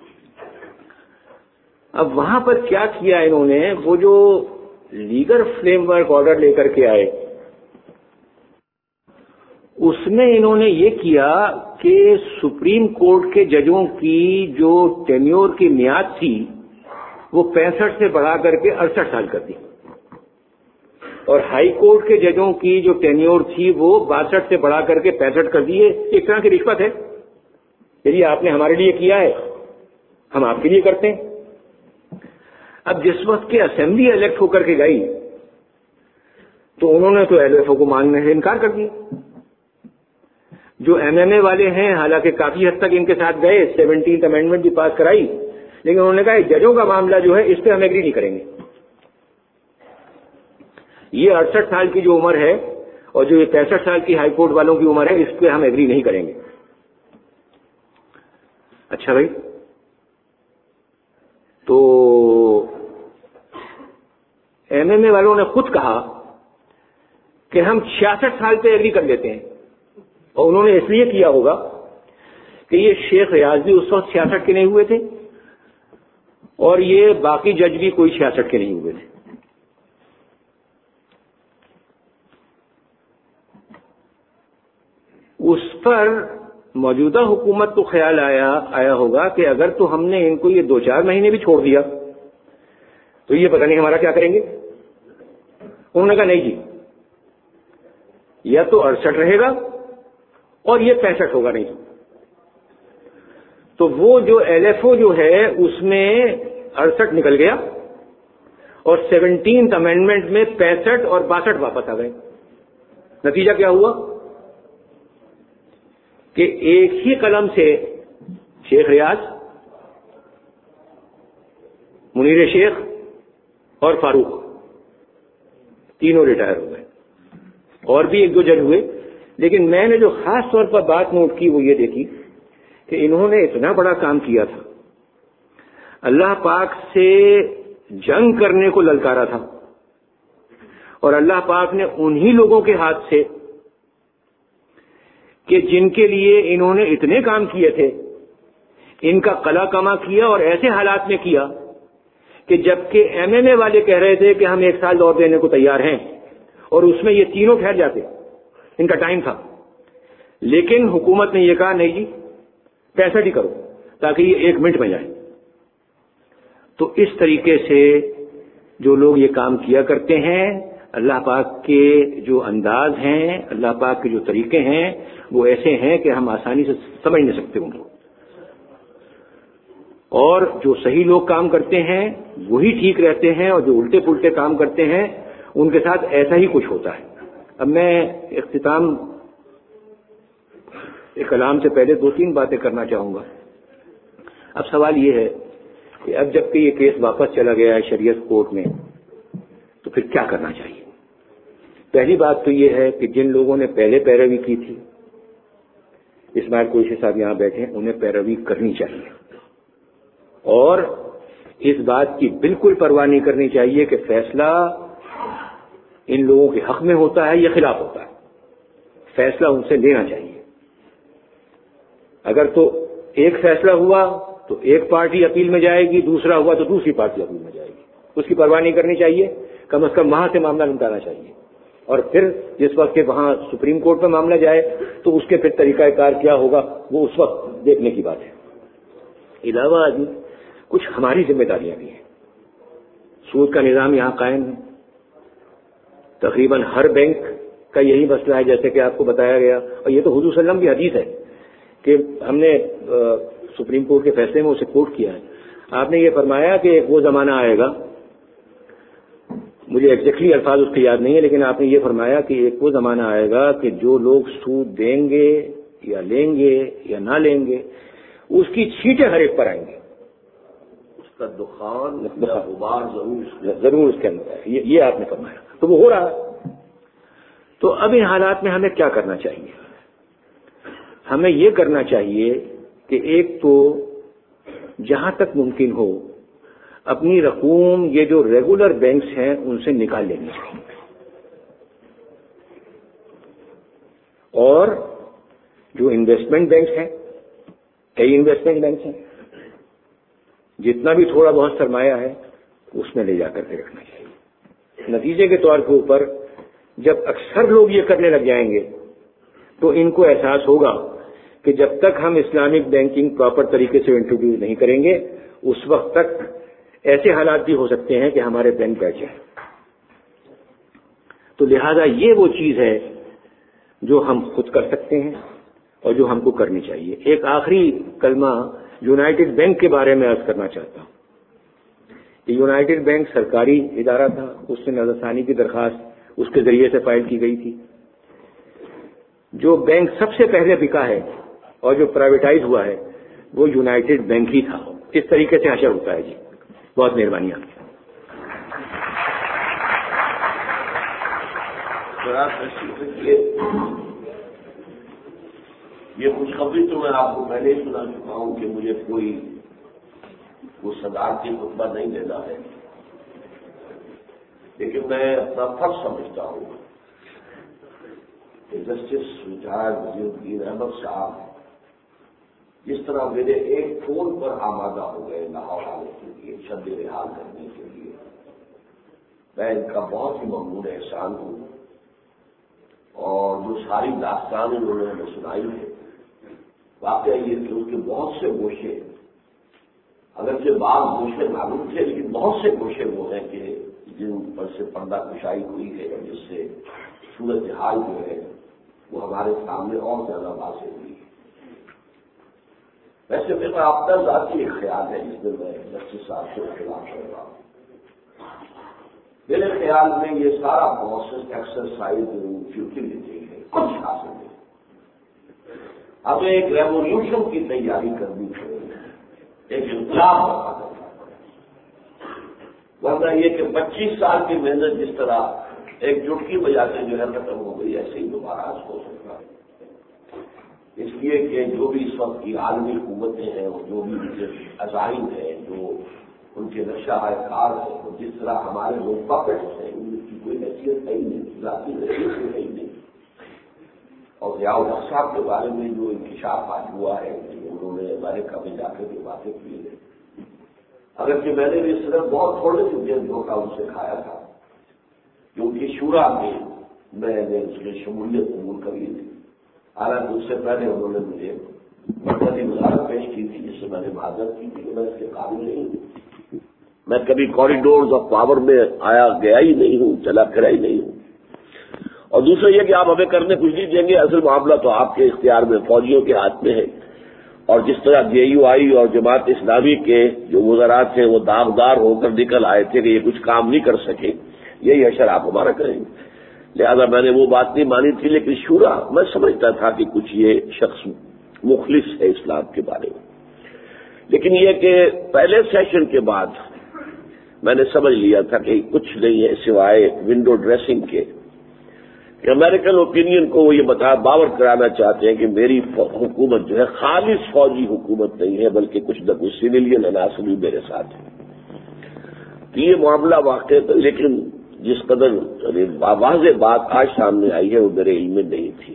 اب وہاں پر کیا کیا انہوں نے, وہ جو لیگل فریم ورک آرڈر لے کر کے آئے اس میں انہوں نے یہ کیا کہ سپریم کورٹ کے ججوں کی جو ٹینیور کی میعاد تھی وہ 65 سے بڑھا کر کے 68 سال کر دی, اور ہائی کورٹ کے ججوں کی جو ٹینیور تھی وہ 62 سے بڑھا کر کے 65 کر دی. ایک طرح کی رشوت ہے, یعنی آپ نے ہمارے لیے کیا ہے ہم آپ کے لیے کرتے ہیں. اب جس وقت کہ اسمبلی الیکٹ ہو کر کے گئی تو انہوں نے تو ایل ایف او کو ماننے سے انکار کر دیا. جو ایم ایم اے والے ہیں حالانکہ کافی حد تک ان کے ساتھ گئے, 17th امینڈمنٹ بھی پاس کرائی, لیکن انہوں نے کہا ججوں کا معاملہ جو ہے اس پہ ہم ایگری نہیں کریں گے. یہ 68 سال کی جو عمر ہے اور جو یہ 65 سال کی ہائی کورٹ والوں کی عمر ہے اس پہ ہم ایگری نہیں کریں گے. اچھا بھائی, تو ایم ایم اے والوں نے خود کہا کہ ہم 66 سال پہ ایگری کر لیتے ہیں, اور انہوں نے اس لیے کیا ہوگا کہ یہ شیخ ریاض بھی اس وقت 66 کے نہیں ہوئے تھے اور یہ باقی جج بھی کوئی 66 کے نہیں ہوئے تھے. اس پر موجودہ حکومت کو خیال آیا ہوگا کہ اگر تو ہم نے ان کو یہ 2-4 مہینے بھی چھوڑ دیا تو یہ پتہ نہیں ہمارا کیا کریں گے. انہوں نے کہا نہیں جی, یا تو 68 رہے گا اور یہ 65 ہوگا نہیں. تو وہ جو ایل ایف او جو ہے اس میں 68 نکل گیا اور 17th امینڈمنٹ میں 65 اور 62 واپس آ گئے. نتیجہ کیا ہوا کہ ایک ہی قلم سے شیخ ریاض, منیر شیخ اور فاروق تینوں ریٹائر ہو گئے, اور بھی 1-2 جج ہوئے. لیکن میں نے جو خاص طور پر بات نوٹ کی وہ یہ دیکھی کہ انہوں نے اتنا بڑا کام کیا تھا, اللہ پاک سے جنگ کرنے کو للکارا تھا, اور اللہ پاک نے انہی لوگوں کے ہاتھ سے کہ جن کے لیے انہوں نے اتنے کام کیے تھے ان کا قلع کما کیا, اور ایسے حالات میں کیا کہ جبکہ ایم ایم اے والے کہہ رہے تھے کہ ہم 1 سال اور دینے کو تیار ہیں, اور اس میں یہ تینوں ٹھہر جاتے, ان کا ٹائم تھا. لیکن حکومت نے یہ کہا نہیں جی 65 ہی کرو تاکہ یہ 1 منٹ میں جائے. تو اس طریقے سے جو لوگ یہ کام کیا کرتے ہیں, اللہ پاک کے جو انداز ہیں, اللہ پاک کے جو طریقے ہیں وہ ایسے ہیں کہ ہم آسانی سے سمجھ نہیں سکتے ان کو. اور جو صحیح لوگ کام کرتے ہیں وہی ٹھیک رہتے ہیں, اور جو الٹے پلٹے کام کرتے ہیں ان کے ساتھ ایسا ہی کچھ ہوتا ہے. اب میں اختتام کلام سے پہلے 2-3 باتیں کرنا چاہوں گا. اب سوال یہ ہے کہ اب جب کہ یہ کیس واپس چلا گیا ہے شریعت کورٹ میں تو پھر کیا کرنا چاہیے؟ پہلی بات تو یہ ہے کہ جن لوگوں نے پہلے پیروی کی تھی, اسماعیل قریشی صاحب یہاں بیٹھے ہیں, انہیں پیروی کرنی چاہیے, اور اس بات کی بالکل پرواہ نہیں کرنی چاہیے کہ فیصلہ ان لوگوں کے حق میں ہوتا ہے یا خلاف ہوتا ہے. فیصلہ ان سے لینا چاہیے. اگر تو ایک فیصلہ ہوا تو ایک پارٹی اپیل میں جائے گی, دوسرا ہوا تو دوسری پارٹی اپیل میں جائے گی. اس کی پرواہ نہیں کرنی چاہیے, کم از کم وہاں سے معاملہ نمٹانا چاہیے. اور پھر جس وقت کہ وہاں سپریم کورٹ میں معاملہ جائے تو اس کے پھر طریقہ کار کیا ہوگا وہ اس وقت دیکھنے کی بات ہے. علاوہ کچھ ہماری ذمہ داریاں بھی ہیں. سود کا نظام یہاں قائم ہے. تقریباً ہر بینک کا یہی مسئلہ ہے جیسے کہ آپ کو بتایا گیا, اور یہ تو حضور صلی اللہ علیہ وسلم کی حدیث ہے کہ ہم نے سپریم کورٹ کے فیصلے میں اسے کوٹ کیا ہے. آپ نے یہ فرمایا کہ ایک وہ زمانہ آئے گا, مجھے ایگزیکٹلی الفاظ اس کے یاد نہیں ہے, لیکن آپ نے یہ فرمایا کہ ایک وہ زمانہ آئے گا کہ جو لوگ سود دیں گے یا لیں گے یا نہ لیں گے اس کی چھینٹیں ہر ایک پر آئیں گی, اس کا دخان غبار ضرور اس کے اندر ہے. یہ آپ نے فرمایا, تو وہ ہو رہا ہے. تو اب ان حالات میں ہمیں کیا کرنا چاہیے؟ ہمیں یہ کرنا چاہیے کہ ایک تو جہاں تک ممکن ہو اپنی رقوم یہ جو ریگولر بینکس ہیں ان سے نکال لینی چاہیے, اور جو انویسٹمنٹ بینکس ہیں, کئی انویسٹمنٹ بینکس ہیں, جتنا بھی تھوڑا بہت سرمایہ ہے اس میں لے جا کر کے رکھنا چاہیے. نتیجے کے طور کے اوپر جب اکثر لوگ یہ کرنے لگ جائیں گے تو ان کو احساس ہوگا کہ جب تک ہم اسلامک بینکنگ پراپر طریقے سے انٹروڈیوس نہیں کریں گے اس وقت تک ایسے حالات بھی ہو سکتے ہیں کہ ہمارے بینک بیٹھ جائیں. تو لہذا یہ وہ چیز ہے جو ہم خود کر سکتے ہیں اور جو ہم کو کرنی چاہیے. ایک آخری کلمہ یونائٹڈ بینک کے بارے میں عرض کرنا چاہتا ہوں. یہ یونائٹڈ بینک سرکاری ادارہ تھا, اس سے نظر ثانی کی درخواست اس کے ذریعے سے فائل کی گئی تھی. جو بینک سب سے پہلے بکا ہے اور جو پرائیویٹائز ہوا ہے وہ یونائٹڈ بینک ہی تھا. اس طریقے سے حشر ہوتا ہے. جی بہت مہربانی آپ کی. یہ خوشخبری تو میں آپ کو پہلے ہی سنا چکا ہوں کہ مجھے کوئی وہ صدارتی خطبہ نہیں دینا ہے, لیکن میں اپنا فرض سمجھتا ہوں کہ جسٹس ریٹائرڈ وزیر الدین احمد صاحب جس طرح میرے ایک فون پر آمادہ ہو گئے لاہور آنے کے لیے, شد رحال کرنے کے لیے, میں ان کا بہت ہی ممنون احسان ہوں. اور جو ساری داستان انہوں نے ہمیں سنائی ہے, واقعہ یہ کہ اس کے بہت سے گوشے, اگرچہ بعض گوشے معلوم تھے لیکن بہت سے گوشے وہ ہیں کہ جن پر سے پردہ کشائی ہوئی ہے, جس سے صورتحال جو ہے وہ ہمارے سامنے اور زیادہ واضح ہوئی ہے. ویسے میرا اپنا ذاتی ایک خیال ہے جس میں جسٹس صاحب سے اختلاف کر رہا ہوں. میرے خیال میں یہ سارا پروسیس ایکسرسائز فیوٹیلٹی ہے, کچھ حاصل نہیں. ہمیں ایک ریولیوشن کی تیاری کرنی چاہیے, ایک انقلاب برپا کرنا پڑے, ورنہ یہ کہ 25 سال کی محنت جس طرح ایک چٹکی بجا کے جو ہے ختم ہو گئی, ایسے ہی دوبارہ ہو سکتا ہے. اس لیے کہ جو بھی اس وقت کی عالمی حکومتیں ہیں اور جو بھی عزائم ہیں, جو ان کے نقشہ کار ہیں, اور جس طرح ہمارے لوگ پاپٹس ہیں, ان کی کوئی حیثیت ہے ہی نہیں, ذاتی حیثیت ہے ہی نہیں. اور ضیاء الحق صاحب کے بارے میں جو انکشاف آج ہوا ہے کہ انہوں نے امریکہ میں جا کے بھی باتیں کی ہیں, اگرچہ میں نے بھی صرف بہت تھوڑے سے جنوں کا ان سے کھایا تھا کیونکہ شورا میں نے اس میں شمولیت قبول کری تھی. حالانکہ اس سے پہلے انہوں نے مجھے مرکزی وزارت پیش کی تھی جس سے میں نے معذرت کی تھی کہ میں اس کے قابل نہیں ہوں. میں کبھی کوریڈورز آف پاور میں آیا گیا ہی نہیں ہوں, چلا پھرا ہی نہیں ہوں. اور دوسرا یہ کہ آپ ہمیں کرنے کچھ نہیں دیں گے, اصل معاملہ تو آپ کے اختیار میں, فوجیوں کے ہاتھ میں ہے. اور جس طرح جے یو آئی اور جماعت اسلامی کے جو وزرات ہیں وہ داغدار ہو کر نکل آئے تھے کہ یہ کچھ کام نہیں کر سکے, یہی حشر آپ ہمارا کریں گے. لہذا میں نے وہ بات نہیں مانی تھی, لیکن شورا میں سمجھتا تھا کہ کچھ یہ شخص مخلص ہے اسلام کے بارے میں. لیکن یہ کہ پہلے سیشن کے بعد میں نے سمجھ لیا تھا کہ کچھ نہیں ہے سوائے ونڈو ڈریسنگ کے, کہ امریکن اوپینین کو وہ یہ باور کرانا چاہتے ہیں کہ میری حکومت جو ہے خالص فوجی حکومت نہیں ہے بلکہ کچھ نہ کچھ سویلین عناصر بھی میرے ساتھ ہیں. تو یہ معاملہ واقع تھا, لیکن جس قدر واضح بات آج سامنے آئی ہے وہ میرے علم میں نہیں تھی.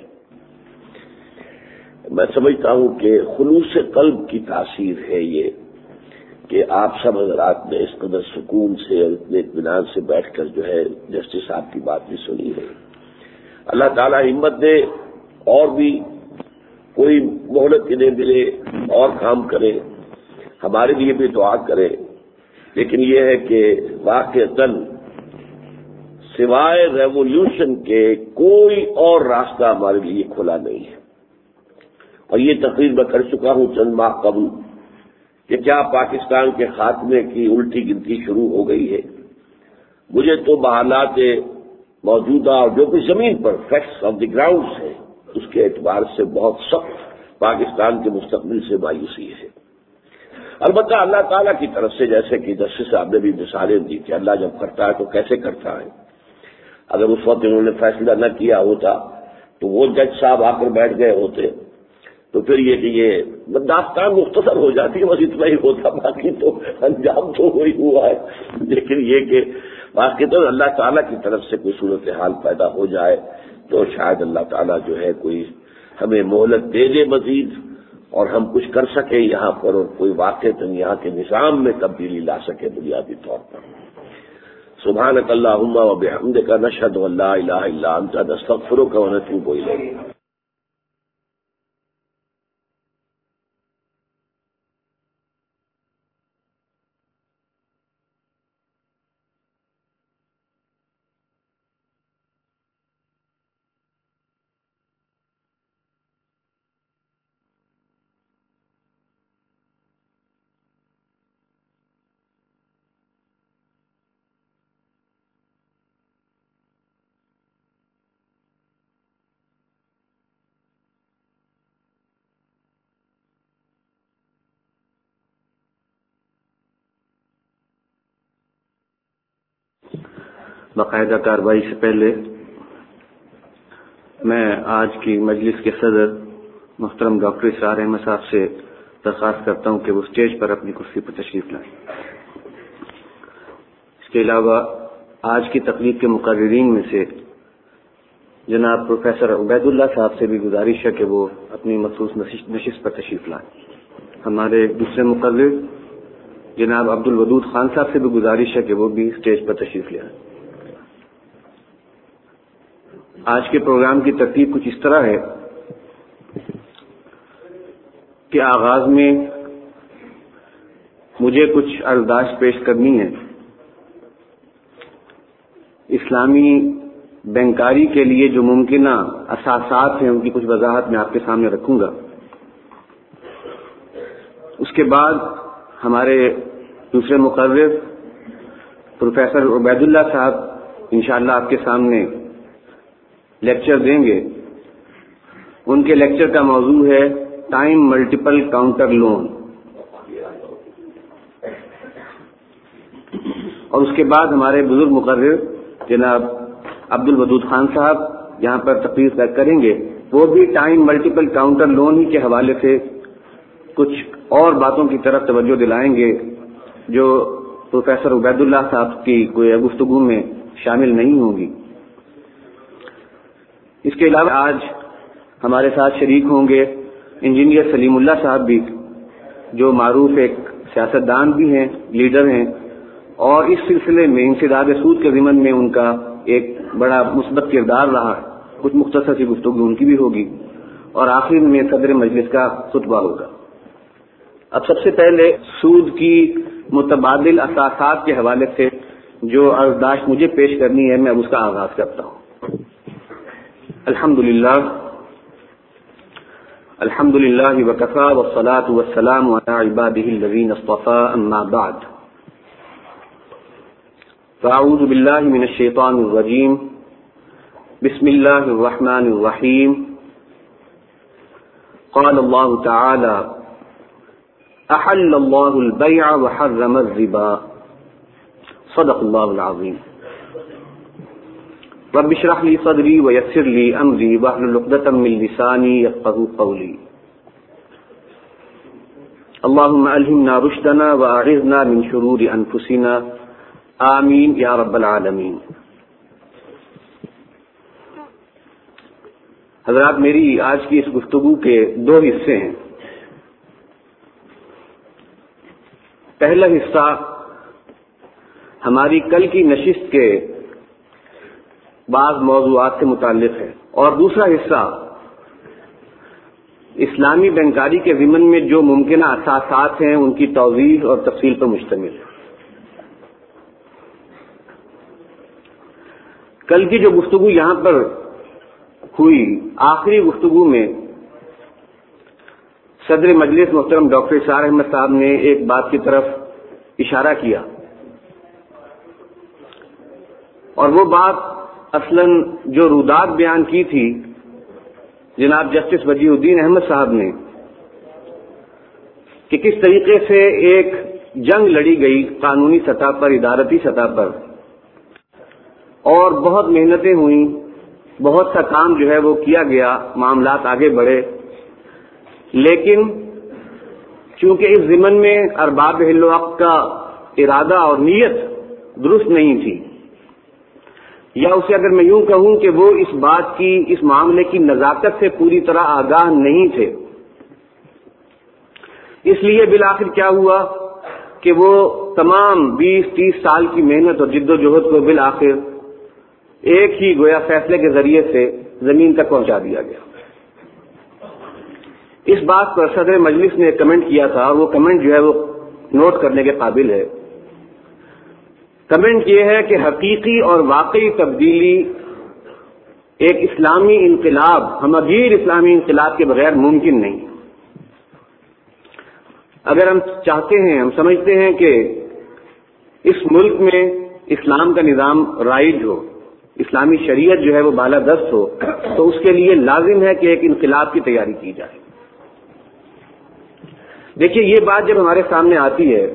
میں سمجھتا ہوں کہ خلوص قلب کی تاثیر ہے یہ کہ آپ سب حضرات نے اس قدر سکون سے اور اتنے اطمینان سے بیٹھ کر جو ہے جسٹس صاحب کی بات بھی سنی ہے. اللہ تعالیٰ ہمت دے اور بھی کوئی مہلت انہیں ملے اور کام کرے. ہمارے لیے بھی دعا کرے لیکن یہ ہے کہ واقعتاً سوائے ریولیوشن کے کوئی اور راستہ ہمارے لیے کھلا نہیں ہے. اور یہ تقریر میں کر چکا ہوں چند ماہ قبل کہ کیا پاکستان کے خاتمے کی الٹی گنتی شروع ہو گئی ہے. مجھے تو بحالات موجودہ اور جو کچھ زمین پر فیکٹس آف دی گراؤنڈس ہے اس کے اعتبار سے بہت سخت پاکستان کے مستقبل سے مایوسی ہے. البتہ اللہ تعالیٰ کی طرف سے جیسے کہ جسٹس صاحب نے بھی مثالیں دی کہ اللہ جب کرتا ہے تو کیسے کرتا ہے. اگر اس وقت انہوں نے فیصلہ نہ کیا ہوتا تو وہ جج صاحب آ کر بیٹھ گئے ہوتے تو پھر یہ کہ یہ داستان مختصر ہو جاتی ہے. بس اتنا ہی ہوتا، باقی تو انجام تو وہی ہوا ہے. لیکن یہ کہ باقی تو اللہ تعالیٰ کی طرف سے کوئی صورتحال پیدا ہو جائے تو شاید اللہ تعالیٰ جو ہے کوئی ہمیں مہلت دے دے مزید اور ہم کچھ کر سکیں یہاں پر اور کوئی واقعتاً یہاں کے نظام میں تبدیلی لا سکے بنیادی طور پر. سبحانک اللہم و بحمدک نشہد ان لا الہ الا انت نستغفرک و نتوب الیک. باقاعدہ کارروائی سے پہلے میں آج کی مجلس کے صدر محترم ڈاکٹر اسرار احمد صاحب سے درخواست کرتا ہوں کہ وہ اسٹیج پر اپنی کرسی پر تشریف لائیں. اس کے علاوہ آج کی تقریب کے مقررین میں سے جناب پروفیسر عبید اللہ صاحب سے بھی گزارش ہے کہ وہ اپنی مخصوص نشست پر تشریف لائیں. ہمارے دوسرے مقرر جناب عبد الودود خان صاحب سے بھی گزارش ہے کہ وہ بھی اسٹیج پر تشریف لے آئیں. آج کے پروگرام کی ترتیب کچھ اس طرح ہے کہ آغاز میں مجھے کچھ عرضداشت پیش کرنی ہے. اسلامی بینکاری کے لیے جو ممکنہ اساسات ہیں ان کی کچھ وضاحت میں آپ کے سامنے رکھوں گا. اس کے بعد ہمارے دوسرے مقرر پروفیسر عبید اللہ صاحب انشاءاللہ آپ کے سامنے لیکچر دیں گے. ان کے لیکچر کا موضوع ہے ٹائم ملٹیپل کاؤنٹر لون. اور اس کے بعد ہمارے بزرگ مقرر جناب عبد الودود خان صاحب یہاں پر تقریر کریں گے. وہ بھی ٹائم ملٹیپل کاؤنٹر لون ہی کے حوالے سے کچھ اور باتوں کی طرف توجہ دلائیں گے جو پروفیسر عبید اللہ صاحب کی کوئی گفتگو میں شامل نہیں ہوں گی. اس کے علاوہ آج ہمارے ساتھ شریک ہوں گے انجینئر سلیم اللہ صاحب بھی جو معروف ایک سیاستدان بھی ہیں، لیڈر ہیں، اور اس سلسلے میں انسداد سود کے ضمن میں ان کا ایک بڑا مثبت کردار رہا. کچھ مختصر سی گفتگو ان کی بھی ہوگی اور آخر میں صدر مجلس کا خطبہ ہوگا. اب سب سے پہلے سود کی متبادل اثاثات کے حوالے سے جو عرضداشت مجھے پیش کرنی ہے میں اب اس کا آغاز کرتا ہوں. الحمد للہ وکفى والصلاة والسلام على عباده الذين اصطفى اما بعد فاعوذ باللہ من الشیطان الرجیم بسم اللہ الرحمن الرحیم قال اللہ تعالی احل اللہ البیع وحرم الربا صدق اللہ العظیم. رب اشرح لي صدري ويسر لي امري واحلل عقدة من لساني يفقهوا قولي. اللهم الهمنا رشدنا واعذنا من شرور انفسنا آمین یا رب العالمین. حضرات میری آج کی اس گفتگو کے دو حصے ہیں. پہلا حصہ ہماری کل کی نشست کے بعض موضوعات سے متعلق ہے اور دوسرا حصہ اسلامی بینکاری کے ضمن میں جو ممکنہ اساسات ہیں ان کی توضیح اور تفصیل پر مشتمل ہے. کل کی جو گفتگو یہاں پر ہوئی، آخری گفتگو میں صدر مجلس محترم ڈاکٹر اسرار احمد صاحب نے ایک بات کی طرف اشارہ کیا، اور وہ بات اصلاً جو رودات بیان کی تھی جناب جسٹس وجیہ الدین احمد صاحب نے کہ کس طریقے سے ایک جنگ لڑی گئی قانونی سطح پر، ادارتی سطح پر، اور بہت محنتیں ہوئیں، بہت سا کام جو ہے وہ کیا گیا، معاملات آگے بڑھے، لیکن چونکہ اس ضمن میں ارباب حل و عقد کا ارادہ اور نیت درست نہیں تھی، یا اسے اگر میں یوں کہوں کہ وہ اس بات کی، اس معاملے کی نزاکت سے پوری طرح آگاہ نہیں تھے، اس لیے بالآخر کیا ہوا کہ وہ تمام 20-30 سال کی محنت اور جد و جہد کو بالآخر ایک ہی گویا فیصلے کے ذریعے سے زمین تک پہنچا دیا گیا۔ اس بات پر صدر مجلس نے ایک کمنٹ کیا تھا، وہ کمنٹ جو ہے وہ نوٹ کرنے کے قابل ہے۔ کمنٹ یہ ہے کہ حقیقی اور واقعی تبدیلی ایک اسلامی انقلاب، ہمگیر اسلامی انقلاب کے بغیر ممکن نہیں۔ اگر ہم چاہتے ہیں، ہم سمجھتے ہیں کہ اس ملک میں اسلام کا نظام رائج ہو، اسلامی شریعت جو ہے وہ بالادست ہو، تو اس کے لیے لازم ہے کہ ایک انقلاب کی تیاری کی جائے۔ دیکھیے، یہ بات جب ہمارے سامنے آتی ہے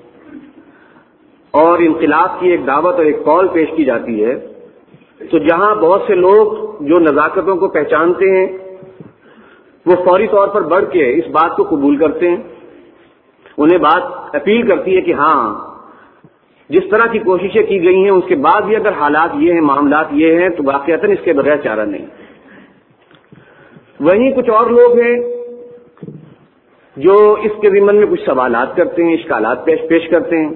اور انقلاب کی ایک دعوت اور ایک کال پیش کی جاتی ہے، تو جہاں بہت سے لوگ جو نزاکتوں کو پہچانتے ہیں وہ فوری طور پر بڑھ کے اس بات کو قبول کرتے ہیں، انہیں بات اپیل کرتی ہے کہ ہاں جس طرح کی کوششیں کی گئی ہیں اس کے بعد بھی اگر حالات یہ ہیں، معاملات یہ ہیں، تو واقعتاً اس کے بغیر چارہ نہیں۔ وہیں کچھ اور لوگ ہیں جو اس کے ضمن میں کچھ سوالات کرتے ہیں، اشکالات پیش کرتے ہیں،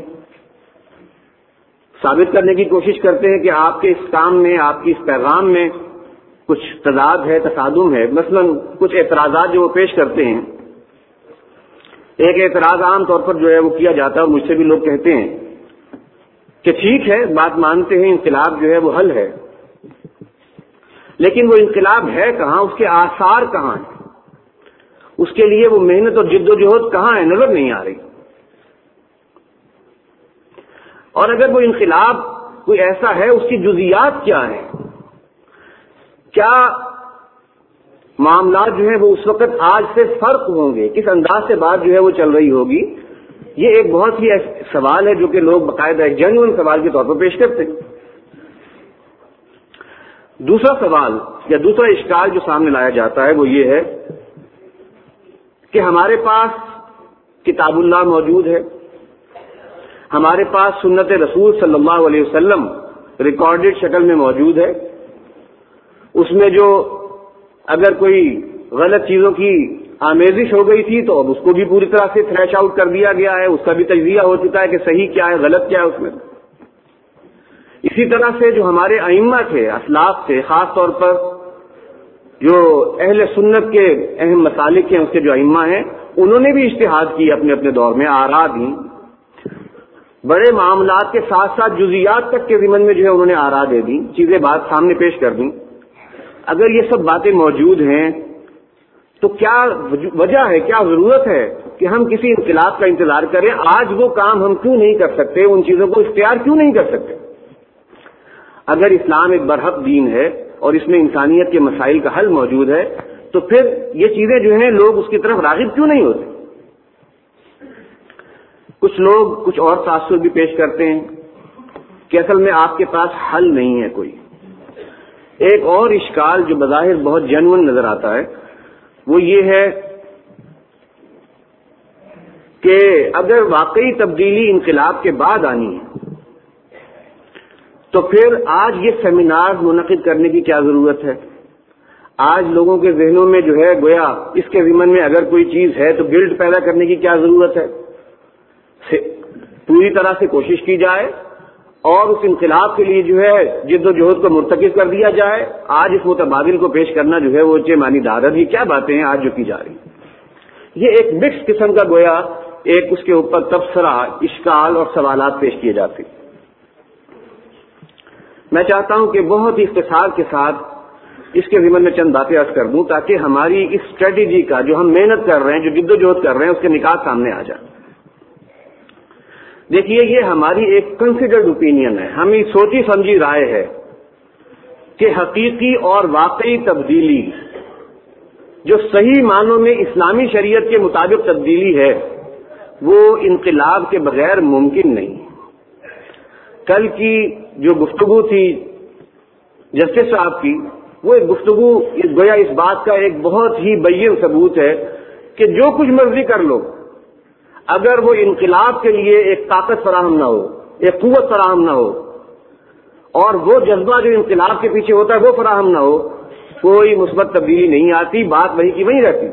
ثابت کرنے کی کوشش کرتے ہیں کہ آپ کے اس کام میں، آپ کی اس پیغام میں کچھ تضاد ہے، تصادم ہے۔ مثلا کچھ اعتراضات جو وہ پیش کرتے ہیں، ایک اعتراض عام طور پر جو ہے وہ کیا جاتا ہے، اور مجھ سے بھی لوگ کہتے ہیں کہ ٹھیک ہے، بات مانتے ہیں، انقلاب جو ہے وہ حل ہے، لیکن وہ انقلاب ہے کہاں، اس کے آثار کہاں ہیں، اس کے لیے وہ محنت اور جد و جہد کہاں ہے، نظر نہیں آ رہی۔ اور اگر وہ انقلاب کوئی ایسا ہے، اس کی جزیات کیا ہیں، کیا معاملات جو ہیں وہ اس وقت آج سے فرق ہوں گے، کس انداز سے بات جو ہے وہ چل رہی ہوگی، یہ ایک بہت ہی سوال ہے جو کہ لوگ باقاعدہ ایک جینوئن سوال کے طور پر پیش کرتے ہیں۔ دوسرا سوال یا دوسرا اشکال جو سامنے لایا جاتا ہے وہ یہ ہے کہ ہمارے پاس کتاب اللہ موجود ہے، ہمارے پاس سنت رسول صلی اللہ علیہ وسلم ریکارڈڈ شکل میں موجود ہے، اس میں جو اگر کوئی غلط چیزوں کی آمیزش ہو گئی تھی تو اب اس کو بھی پوری طرح سے تھریش آؤٹ کر دیا گیا ہے، اس کا بھی تجزیہ ہو چکا ہے کہ صحیح کیا ہے، غلط کیا ہے اس میں۔ اسی طرح سے جو ہمارے ائمہ تھے، اسلاف تھے، خاص طور پر جو اہل سنت کے اہم مسالک ہیں، اس کے جو ائمہ ہیں، انہوں نے بھی اجتہاد کی اپنے اپنے دور میں، آراء دی، بڑے معاملات کے ساتھ ساتھ جزیات تک کے ضمن میں جو ہے انہوں نے آراء دے دی، چیزیں بات سامنے پیش کر دیں۔ اگر یہ سب باتیں موجود ہیں تو کیا وجہ ہے، کیا ضرورت ہے کہ ہم کسی انقلاب کا انتظار کریں؟ آج وہ کام ہم کیوں نہیں کر سکتے، ان چیزوں کو اختیار کیوں نہیں کر سکتے؟ اگر اسلام ایک برحق دین ہے اور اس میں انسانیت کے مسائل کا حل موجود ہے، تو پھر یہ چیزیں جو ہیں لوگ اس کی طرف راغب کیوں نہیں ہوتے؟ کچھ لوگ کچھ اور تاثر بھی پیش کرتے ہیں کہ اصل میں آپ کے پاس حل نہیں ہے کوئی۔ ایک اور اشکال جو بظاہر بہت جینوئن نظر آتا ہے وہ یہ ہے کہ اگر واقعی تبدیلی انقلاب کے بعد آنی ہے تو پھر آج یہ سیمینار منعقد کرنے کی کیا ضرورت ہے؟ آج لوگوں کے ذہنوں میں جو ہے گویا اس کے ضمن میں اگر کوئی چیز ہے تو گلٹ پیدا کرنے کی کیا ضرورت ہے؟ پوری طرح سے کوشش کی جائے اور اس انقلاب کے لیے جو ہے جد و جہد کو مرتکز کر دیا جائے۔ آج اس متبادل کو پیش کرنا جو ہے وہ معنی دارد، یہ کیا باتیں ہیں آج جو کی جا رہی، یہ ایک مکس قسم کا گویا ایک اس کے اوپر تبصرہ، اشکال اور سوالات پیش کیے جاتے۔ میں چاہتا ہوں کہ بہت ہی اختصار کے ساتھ اس کے ضمن میں چند باتیں عرض کر دوں تاکہ ہماری اس اسٹریٹجی کا جو ہم محنت کر رہے ہیں، جو جد و جہد کر رہے ہیں، اس کے نکات سامنے آ جائیں۔ دیکھیے، یہ ہماری ایک کنسیڈرڈ اوپینین ہے، ہماری سوچی سمجھی رائے ہے کہ حقیقی اور واقعی تبدیلی جو صحیح معنوں میں اسلامی شریعت کے مطابق تبدیلی ہے وہ انقلاب کے بغیر ممکن نہیں۔ کل کی جو گفتگو تھی جسٹس صاحب کی، وہ ایک گفتگو گویا اس بات کا ایک بہت ہی بین ثبوت ہے کہ جو کچھ مرضی کر لو، اگر وہ انقلاب کے لیے ایک طاقت فراہم نہ ہو، ایک قوت فراہم نہ ہو، اور وہ جذبہ جو انقلاب کے پیچھے ہوتا ہے وہ فراہم نہ ہو، کوئی مثبت تبدیلی نہیں آتی، بات وہی کی وہیں رہتی۔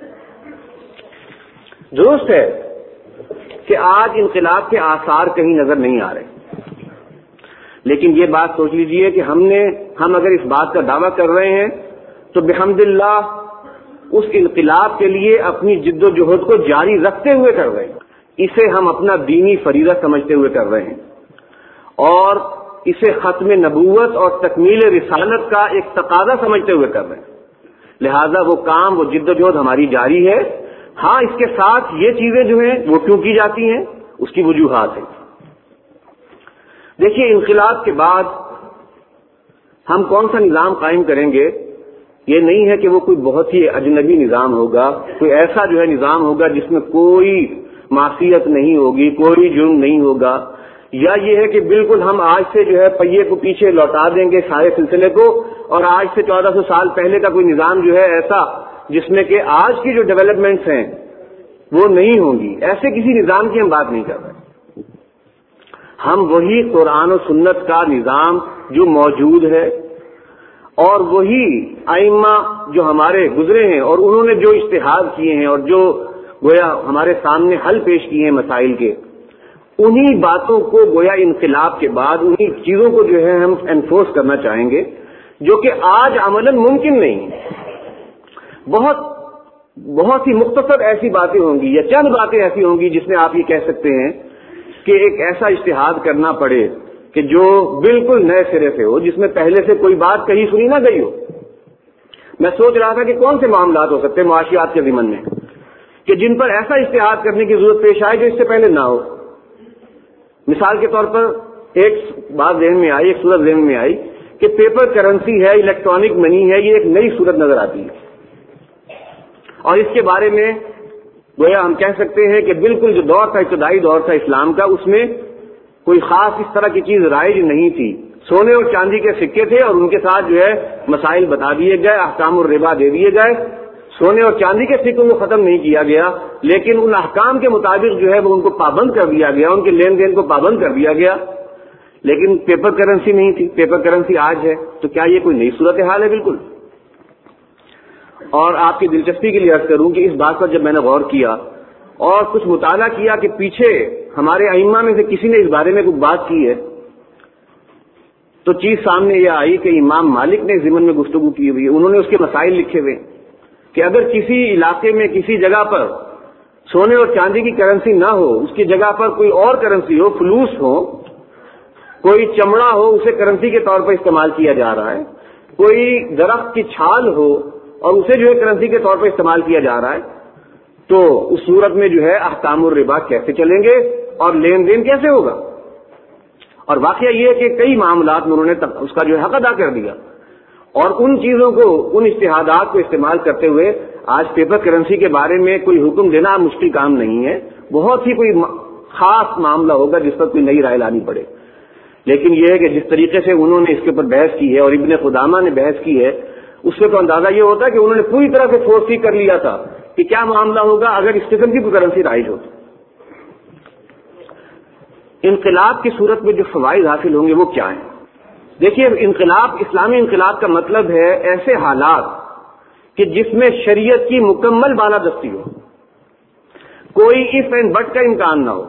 درست ہے کہ آج انقلاب کے آثار کہیں نظر نہیں آ رہے، لیکن یہ بات سوچ لیجئے کہ ہم اگر اس بات کا دعویٰ کر رہے ہیں تو بحمد اللہ اس انقلاب کے لیے اپنی جد و جہد کو جاری رکھتے ہوئے کر رہے ہیں، اسے ہم اپنا دینی فریضہ سمجھتے ہوئے کر رہے ہیں، اور اسے ختم نبوت اور تکمیل رسالت کا ایک تقاضا سمجھتے ہوئے کر رہے ہیں۔ لہذا وہ کام، وہ جد و جہد ہماری جاری ہے۔ ہاں، اس کے ساتھ یہ چیزیں جو ہیں وہ کیوں کی جاتی ہیں، اس کی وجوہات ہیں۔ دیکھیے، انقلاب کے بعد ہم کون سا نظام قائم کریں گے، یہ نہیں ہے کہ وہ کوئی بہت ہی اجنبی نظام ہوگا، کوئی ایسا جو ہے نظام ہوگا جس میں کوئی معصیت نہیں ہوگی، کوئی جرم نہیں ہوگا، یا یہ ہے کہ بالکل ہم آج سے جو ہے پہیے کو پیچھے لوٹا دیں گے سارے سلسلے کو، اور آج سے 1400 سال پہلے کا کوئی نظام جو ہے ایسا جس میں کہ آج کی جو ڈیولپمنٹس ہیں وہ نہیں ہوں گی، ایسے کسی نظام کی ہم بات نہیں کر رہے۔ ہم وہی قرآن و سنت کا نظام جو موجود ہے، اور وہی ائمہ جو ہمارے گزرے ہیں اور انہوں نے جو اجتہاد کیے ہیں اور جو گویا ہمارے سامنے حل پیش کیے ہیں مسائل کے، انہی باتوں کو گویا انقلاب کے بعد انہی چیزوں کو جو ہے ہم انفورس کرنا چاہیں گے، جو کہ آج عملاً ممکن نہیں ہے۔ بہت ہی مختصر ایسی باتیں ہوں گی یا چند باتیں ایسی ہوں گی جس میں آپ یہ کہہ سکتے ہیں کہ ایک ایسا اجتہاد کرنا پڑے کہ جو بالکل نئے سرے سے ہو، جس میں پہلے سے کوئی بات کہیں سنی نہ گئی ہو۔ میں سوچ رہا تھا کہ کون سے معاملات ہو سکتے ہیں معاشیات کے ضمن میں کہ جن پر ایسا اجتہاد کرنے کی ضرورت پیش آئے جو اس سے پہلے نہ ہو۔ مثال کے طور پر ایک بات ذہن میں آئی، ایک صورت ذہن میں آئی کہ پیپر کرنسی ہے، الیکٹرانک منی ہے، یہ ایک نئی صورت نظر آتی ہے، اور اس کے بارے میں گویا ہم کہہ سکتے ہیں کہ بالکل جو دور تھا، ابتدائی دور تھا اسلام کا، اس میں کوئی خاص اس طرح کی چیز رائج نہیں تھی۔ سونے اور چاندی کے سکے تھے اور ان کے ساتھ جو ہے مسائل بتا دیے گئے، احکام الربا دے دیے گئے۔ سونے اور چاندی کے سکوں کو ختم نہیں کیا گیا، لیکن ان احکام کے مطابق جو ہے وہ ان کو پابند کر دیا گیا، ان کے لین دین کو پابند کر دیا گیا، لیکن پیپر کرنسی نہیں تھی۔ پیپر کرنسی آج ہے، تو کیا یہ کوئی نئی صورتحال ہے؟ بالکل۔ اور آپ کی دلچسپی کے لیے عرض کروں کہ اس بات پر جب میں نے غور کیا اور کچھ مطالعہ کیا کہ پیچھے ہمارے ائمہ میں سے کسی نے اس بارے میں کوئی بات کی ہے، تو چیز سامنے یہ آئی کہ امام مالک نے ضمن میں گفتگو کی ہوئی ہے، انہوں نے اس کے مسائل لکھے ہوئے کہ اگر کسی علاقے میں کسی جگہ پر سونے اور چاندی کی کرنسی نہ ہو، اس کی جگہ پر کوئی اور کرنسی ہو، فلوس ہو، کوئی چمڑا ہو، اسے کرنسی کے طور پر استعمال کیا جا رہا ہے، کوئی درخت کی چھال ہو اور اسے جو ہے کرنسی کے طور پر استعمال کیا جا رہا ہے، تو اس صورت میں جو ہے احکام الربا کیسے چلیں گے اور لین دین کیسے ہوگا؟ اور واقعہ یہ ہے کہ کئی معاملات میں انہوں نے اس کا جو ہے حق ادا کر دیا، اور ان چیزوں کو، ان اجتہادات کو استعمال کرتے ہوئے آج پیپر کرنسی کے بارے میں کوئی حکم دینا مشکل کام نہیں ہے۔ بہت ہی کوئی خاص معاملہ ہوگا جس پر کوئی نئی رائے لانی پڑے، لیکن یہ ہے کہ جس طریقے سے انہوں نے اس کے اوپر بحث کی ہے اور ابن قدامہ نے بحث کی ہے، اس سے تو اندازہ یہ ہوتا ہے کہ انہوں نے پوری طرح سے فورسی کر لیا تھا کہ کیا معاملہ ہوگا اگر اس قسم کی کوئی کرنسی رائج ہو۔ انقلاب کی صورت میں جو فوائد حاصل ہوں گے وہ کیا ہیں؟ دیکھیے، انقلاب، اسلامی انقلاب کا مطلب ہے ایسے حالات کہ جس میں شریعت کی مکمل بالادستی ہو، کوئی اف اینڈ بٹ کا امکان نہ ہو۔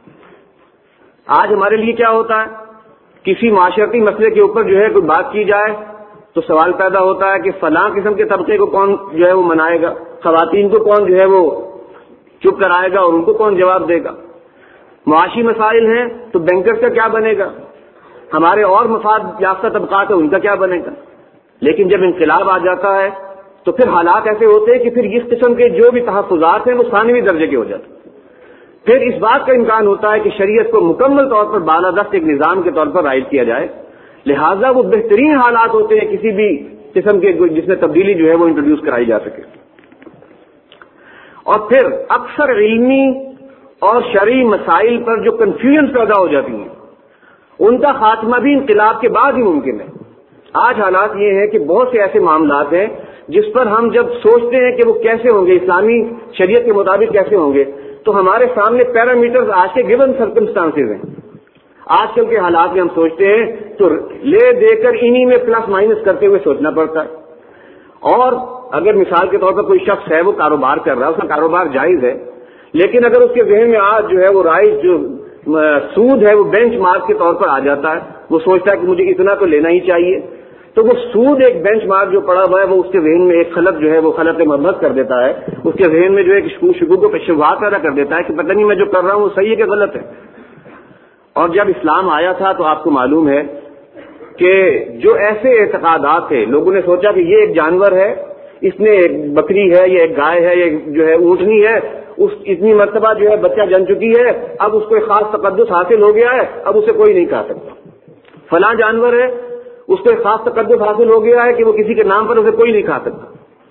آج ہمارے لیے کیا ہوتا ہے، کسی معاشرتی مسئلے کے اوپر جو ہے کوئی بات کی جائے تو سوال پیدا ہوتا ہے کہ فلاں قسم کے طبقے کو کون جو ہے وہ منائے گا، خواتین کو کون جو ہے وہ چپ کرائے گا اور ان کو کون جواب دے گا۔ معاشی مسائل ہیں تو بینکرز کا کیا بنے گا، ہمارے اور مفاد یافتہ طبقات ہیں ان کا کیا بنے گا؟ لیکن جب انقلاب آ جاتا ہے تو پھر حالات ایسے ہوتے ہیں کہ پھر اس قسم کے جو بھی تحفظات ہیں وہ ثانوی درجے کے ہو جاتے ہیں. پھر اس بات کا امکان ہوتا ہے کہ شریعت کو مکمل طور پر بالادست ایک نظام کے طور پر رائج کیا جائے. لہذا وہ بہترین حالات ہوتے ہیں کسی بھی قسم کے جس میں تبدیلی جو ہے وہ انٹروڈیوس کرائی جا سکے. اور پھر اکثر علمی اور شرعی مسائل پر جو کنفیوژن پیدا ہو جاتی ہیں ان کا خاتمہ بھی انقلاب کے بعد ہی ممکن ہے. آج حالات یہ ہیں کہ بہت سے ایسے معاملات ہیں جس پر ہم جب سوچتے ہیں کہ وہ کیسے ہوں گے، اسلامی شریعت کے مطابق کیسے ہوں گے، تو ہمارے سامنے پیرامیٹرز آج کے گیون سرکمسٹانسز ہیں. آج کل کے حالات میں ہم سوچتے ہیں تو لے دے کر انہی میں پلس مائنس کرتے ہوئے سوچنا پڑتا ہے. اور اگر مثال کے طور پر کوئی شخص ہے وہ کاروبار کر رہا ہے، اس کا کاروبار جائز ہے، لیکن اگر اس کے ذہن میں آج جو ہے وہ رائج جو سود ہے وہ بینچ مارک کے طور پر آ جاتا ہے، وہ سوچتا ہے کہ مجھے اتنا تو لینا ہی چاہیے، تو وہ سود ایک بینچ مارک جو پڑا ہوا ہے وہ اس کے ذہن میں ایک خلط جو ہے وہ خلط مبہت کر دیتا ہے. اس کے ذہن میں جو ایک شکوک و شبہات پیدا کر دیتا ہے کہ پتہ نہیں میں جو کر رہا ہوں وہ صحیح ہے کہ غلط ہے. اور جب اسلام آیا تھا تو آپ کو معلوم ہے کہ جو ایسے اعتقادات تھے، لوگوں نے سوچا کہ یہ ایک جانور ہے، اس نے ایک بکری ہے، یہ ایک گائے ہے، یہ جو ہے اونٹنی ہے، اس اتنی مرتبہ جو ہے بچہ جن چکی ہے، اب اس کو ایک خاص تقدس حاصل ہو گیا ہے، اب اسے کوئی نہیں کھا سکتا. فلاں جانور ہے، اس کو ایک خاص تقدس حاصل ہو گیا ہے کہ وہ کسی کے نام پر اسے کوئی نہیں کھا سکتا.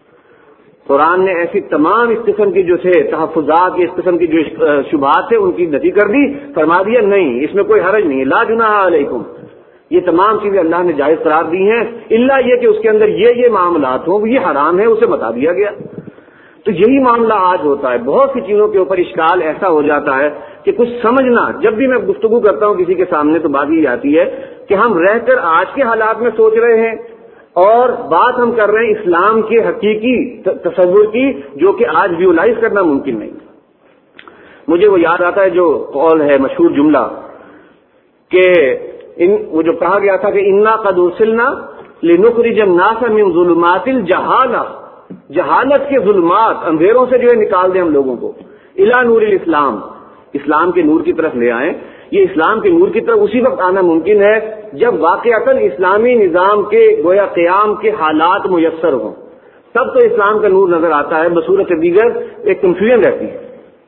قرآن نے ایسی تمام اس قسم کی جو تھے تحفظات، اس قسم کی جو شبہات تھے ان کی نفی کر دی. فرما دیا نہیں، اس میں کوئی حرج نہیں ہے، لا جناح علیکم، یہ تمام چیزیں اللہ نے جائز قرار دی ہیں، الا یہ کہ اس کے اندر یہ معاملات ہوں، یہ حرام ہے، اسے بتا دیا گیا. تو یہی معاملہ آج ہوتا ہے. بہت سی چیزوں کے اوپر اشکال ایسا ہو جاتا ہے کہ کچھ سمجھنا، جب بھی میں گفتگو کرتا ہوں کسی کے سامنے تو بات یہ آتی ہے کہ ہم رہ کر آج کے حالات میں سوچ رہے ہیں اور بات ہم کر رہے ہیں اسلام کے حقیقی تصور کی، جو کہ آج ویولائز کرنا ممکن نہیں. مجھے وہ یاد آتا ہے جو قول ہے، مشہور جملہ، کہ وہ جو کہا گیا تھا کہ انا قد ارسلنا لنخرج الناس من ظلمات الجہالہ، جہالت کے ظلمات، اندھیروں سے جو ہے نکال دیں ہم لوگوں کو، الی نور الاسلام، اسلام کے نور کی طرف لے آئیں. یہ اسلام کے نور کی طرف اسی وقت آنا ممکن ہے جب واقعتاً اسلامی نظام کے گویا قیام کے حالات میسر ہوں، تب تو اسلام کا نور نظر آتا ہے. بصورت دیگر ایک کنفیوژن رہتی ہے.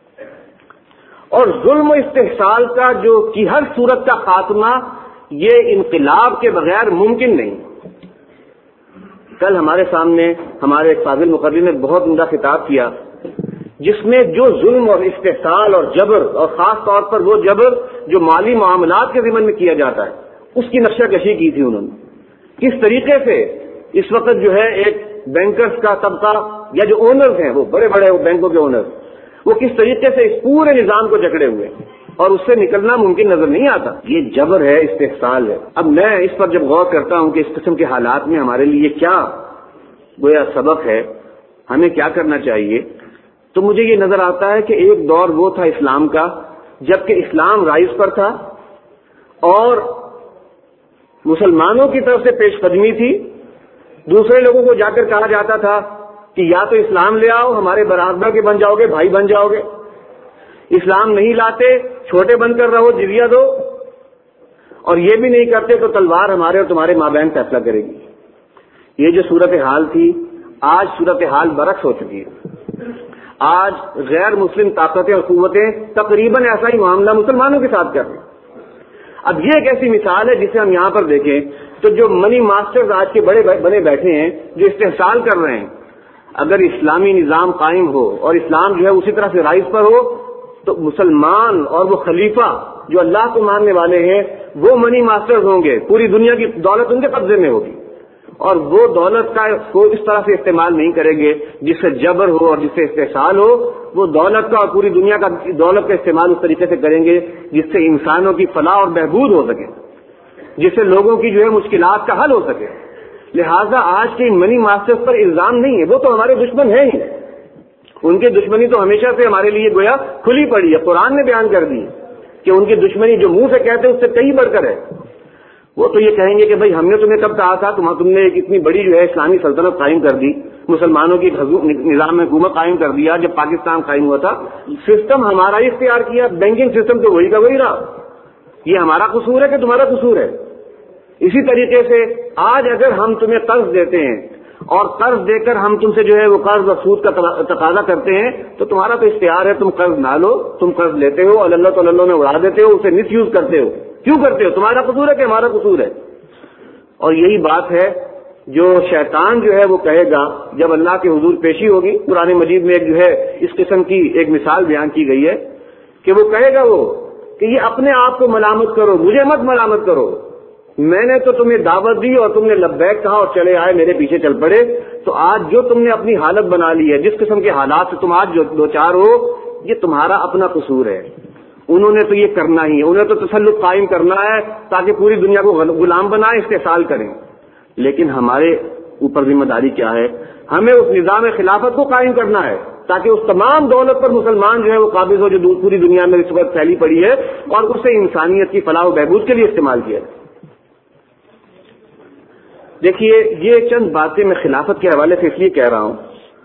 اور ظلم و استحصال کا جو کی ہر صورت کا خاتمہ یہ انقلاب کے بغیر ممکن نہیں. کل ہمارے سامنے ہمارے ایک فاضل مقرر نے بہت عمدہ خطاب کیا جس میں جو ظلم اور استحصال اور جبر، اور خاص طور پر وہ جبر جو مالی معاملات کے ضمن میں کیا جاتا ہے، اس کی نقشہ کشی کی تھی انہوں نے. کس طریقے سے اس وقت جو ہے ایک بینکرز کا طبقہ یا جو اونرز ہیں، وہ بڑے بڑے بینکوں کے اونرز، وہ کس طریقے سے اس پورے نظام کو جکڑے ہوئے اور اس سے نکلنا ممکن نظر نہیں آتا. یہ جبر ہے، استحصال ہے. اب میں اس پر جب غور کرتا ہوں کہ اس قسم کے حالات میں ہمارے لیے کیا گویا سبق ہے، ہمیں کیا کرنا چاہیے، تو مجھے یہ نظر آتا ہے کہ ایک دور وہ تھا اسلام کا جبکہ اسلام رائز پر تھا اور مسلمانوں کی طرف سے پیش قدمی تھی. دوسرے لوگوں کو جا کر کہا جاتا تھا کہ یا تو اسلام لے آؤ، ہمارے برادر کے بن جاؤ گے، بھائی بن جاؤ گے، اسلام نہیں لاتے چھوٹے بن کر رہو، جزیہ دو، اور یہ بھی نہیں کرتے تو تلوار ہمارے اور تمہارے مابین فیصلہ کرے گی. یہ جو صورتحال تھی آج صورتحال برعکس ہو چکی ہے. آج غیر مسلم طاقتیں اور قوتیں تقریباً ایسا ہی معاملہ مسلمانوں کے ساتھ کر رہے ہیں. اب یہ ایک ایسی مثال ہے جسے ہم یہاں پر دیکھیں تو جو منی ماسٹرز آج کے بڑے بنے بیٹھے ہیں جو استحصال کر رہے ہیں، اگر اسلامی نظام قائم ہو اور اسلام جو ہے اسی طرح سے رائز پر ہو تو مسلمان اور وہ خلیفہ جو اللہ کو ماننے والے ہیں وہ منی ماسٹرز ہوں گے، پوری دنیا کی دولت ان کے قبضے میں ہوگی اور وہ دولت کا کو اس طرح سے استعمال نہیں کریں گے جس سے جبر ہو اور جس سے استحصال ہو. وہ دولت کا اور پوری دنیا کا دولت کا استعمال اس طریقے سے کریں گے جس سے انسانوں کی فلاح اور بہبود ہو سکے، جس سے لوگوں کی جو ہے مشکلات کا حل ہو سکے. لہذا آج کے منی ماسٹرز پر الزام نہیں ہے، وہ تو ہمارے دشمن ہیں ہی، ان کی دشمنی تو ہمیشہ سے ہمارے لیے گویا کھلی پڑی ہے. قرآن نے بیان کر دی کہ ان کی دشمنی جو منہ سے کہتے ہیں اس سے کہیں بڑھ کر ہے. وہ تو یہ کہیں گے کہ بھائی ہم نے تمہیں کب کہا تھا، تم نے ایک اتنی بڑی جو ہے اسلامی سلطنت قائم کر دی، مسلمانوں کی نظام میں حکومت قائم کر دیا جب پاکستان قائم ہوا تھا، سسٹم ہمارا ہی اختیار کیا، بینکنگ سسٹم تو وہی کا وہی رہا. یہ ہمارا قصور ہے کہ تمہارا قصور ہے؟ اسی طریقے سے آج اگر ہم تمہیں قرض دیتے ہیں اور قرض دے کر ہم تم سے جو ہے وہ قرض اور سود کا تقاضا کرتے ہیں تو تمہارا تو اختیار ہے، تم قرض نہ لو، تم قرض لیتے ہو اور اللہ تو اللہ میں اڑا دیتے ہو، اسے مس یوز کرتے ہو. کیوں کرتے ہو؟ تمہارا قصور ہے کہ ہمارا قصور ہے؟ اور یہی بات ہے جو شیطان جو ہے وہ کہے گا جب اللہ کے حضور پیشی ہوگی. قرآن مجید میں ایک جو ہے اس قسم کی ایک مثال بیان کی گئی ہے کہ وہ کہے گا وہ کہ یہ اپنے آپ کو ملامت کرو، مجھے مت ملامت کرو، میں نے تو تمہیں دعوت دی اور تم نے لبیک کہا اور چلے آئے، میرے پیچھے چل پڑے. تو آج جو تم نے اپنی حالت بنا لی ہے، جس قسم کے حالات سے تم آج جو دو چار ہو، یہ تمہارا اپنا قصور ہے. انہوں نے تو یہ کرنا ہی ہے، انہیں تو تسلط قائم کرنا ہے تاکہ پوری دنیا کو غلام بنائے، استحصال کریں. لیکن ہمارے اوپر ذمہ داری کیا ہے؟ ہمیں اس نظام خلافت کو قائم کرنا ہے تاکہ اس تمام دولت پر مسلمان جو ہے وہ قابض ہو جو پوری دنیا میں اس وقت پھیلی پڑی ہے، اور اسے انسانیت کی فلاح و بہبود کے لیے استعمال کیا ہے. دیکھیے یہ چند باتیں میں خلافت کے حوالے سے اس لیے کہہ رہا ہوں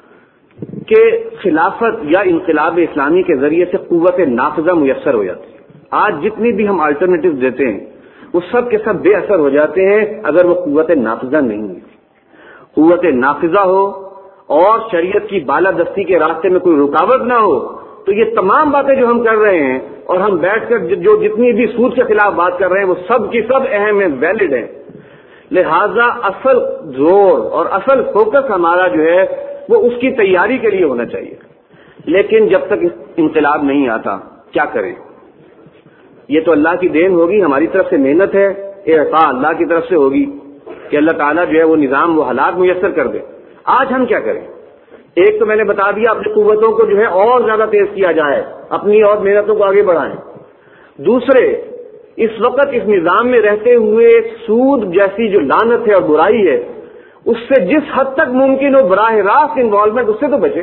کہ خلافت یا انقلاب اسلامی کے ذریعے سے قوت نافذہ میسر ہو جاتی ہے. آج جتنی بھی ہم الٹرنیٹیو دیتے ہیں وہ سب کے سب بے اثر ہو جاتے ہیں اگر وہ قوت نافذہ نہیں ہے. قوت نافذہ ہو اور شریعت کی بالادستی کے راستے میں کوئی رکاوٹ نہ ہو تو یہ تمام باتیں جو ہم کر رہے ہیں اور ہم بیٹھ کر جو جتنی بھی سود کے خلاف بات کر رہے ہیں وہ سب کی سب اہم ہیں، ویلڈ ہیں. لہذا اصل زور اور اصل فوکس ہمارا جو ہے وہ اس کی تیاری کے لیے ہونا چاہیے. لیکن جب تک انقلاب نہیں آتا کیا کریں؟ یہ تو اللہ کی دین ہوگی، ہماری طرف سے محنت ہے، اعطاء اللہ کی طرف سے ہوگی کہ اللہ تعالیٰ جو ہے وہ نظام وہ حالات میسر کر دے. آج ہم کیا کریں؟ ایک تو میں نے بتا دیا اپنی قوتوں کو جو ہے اور زیادہ تیز کیا جائے، اپنی اور محنتوں کو آگے بڑھائیں. دوسرے، اس وقت اس نظام میں رہتے ہوئے سود جیسی جو لعنت ہے اور برائی ہے اس سے جس حد تک ممکن ہو براہ راست انوالومنٹ اس سے تو بچے.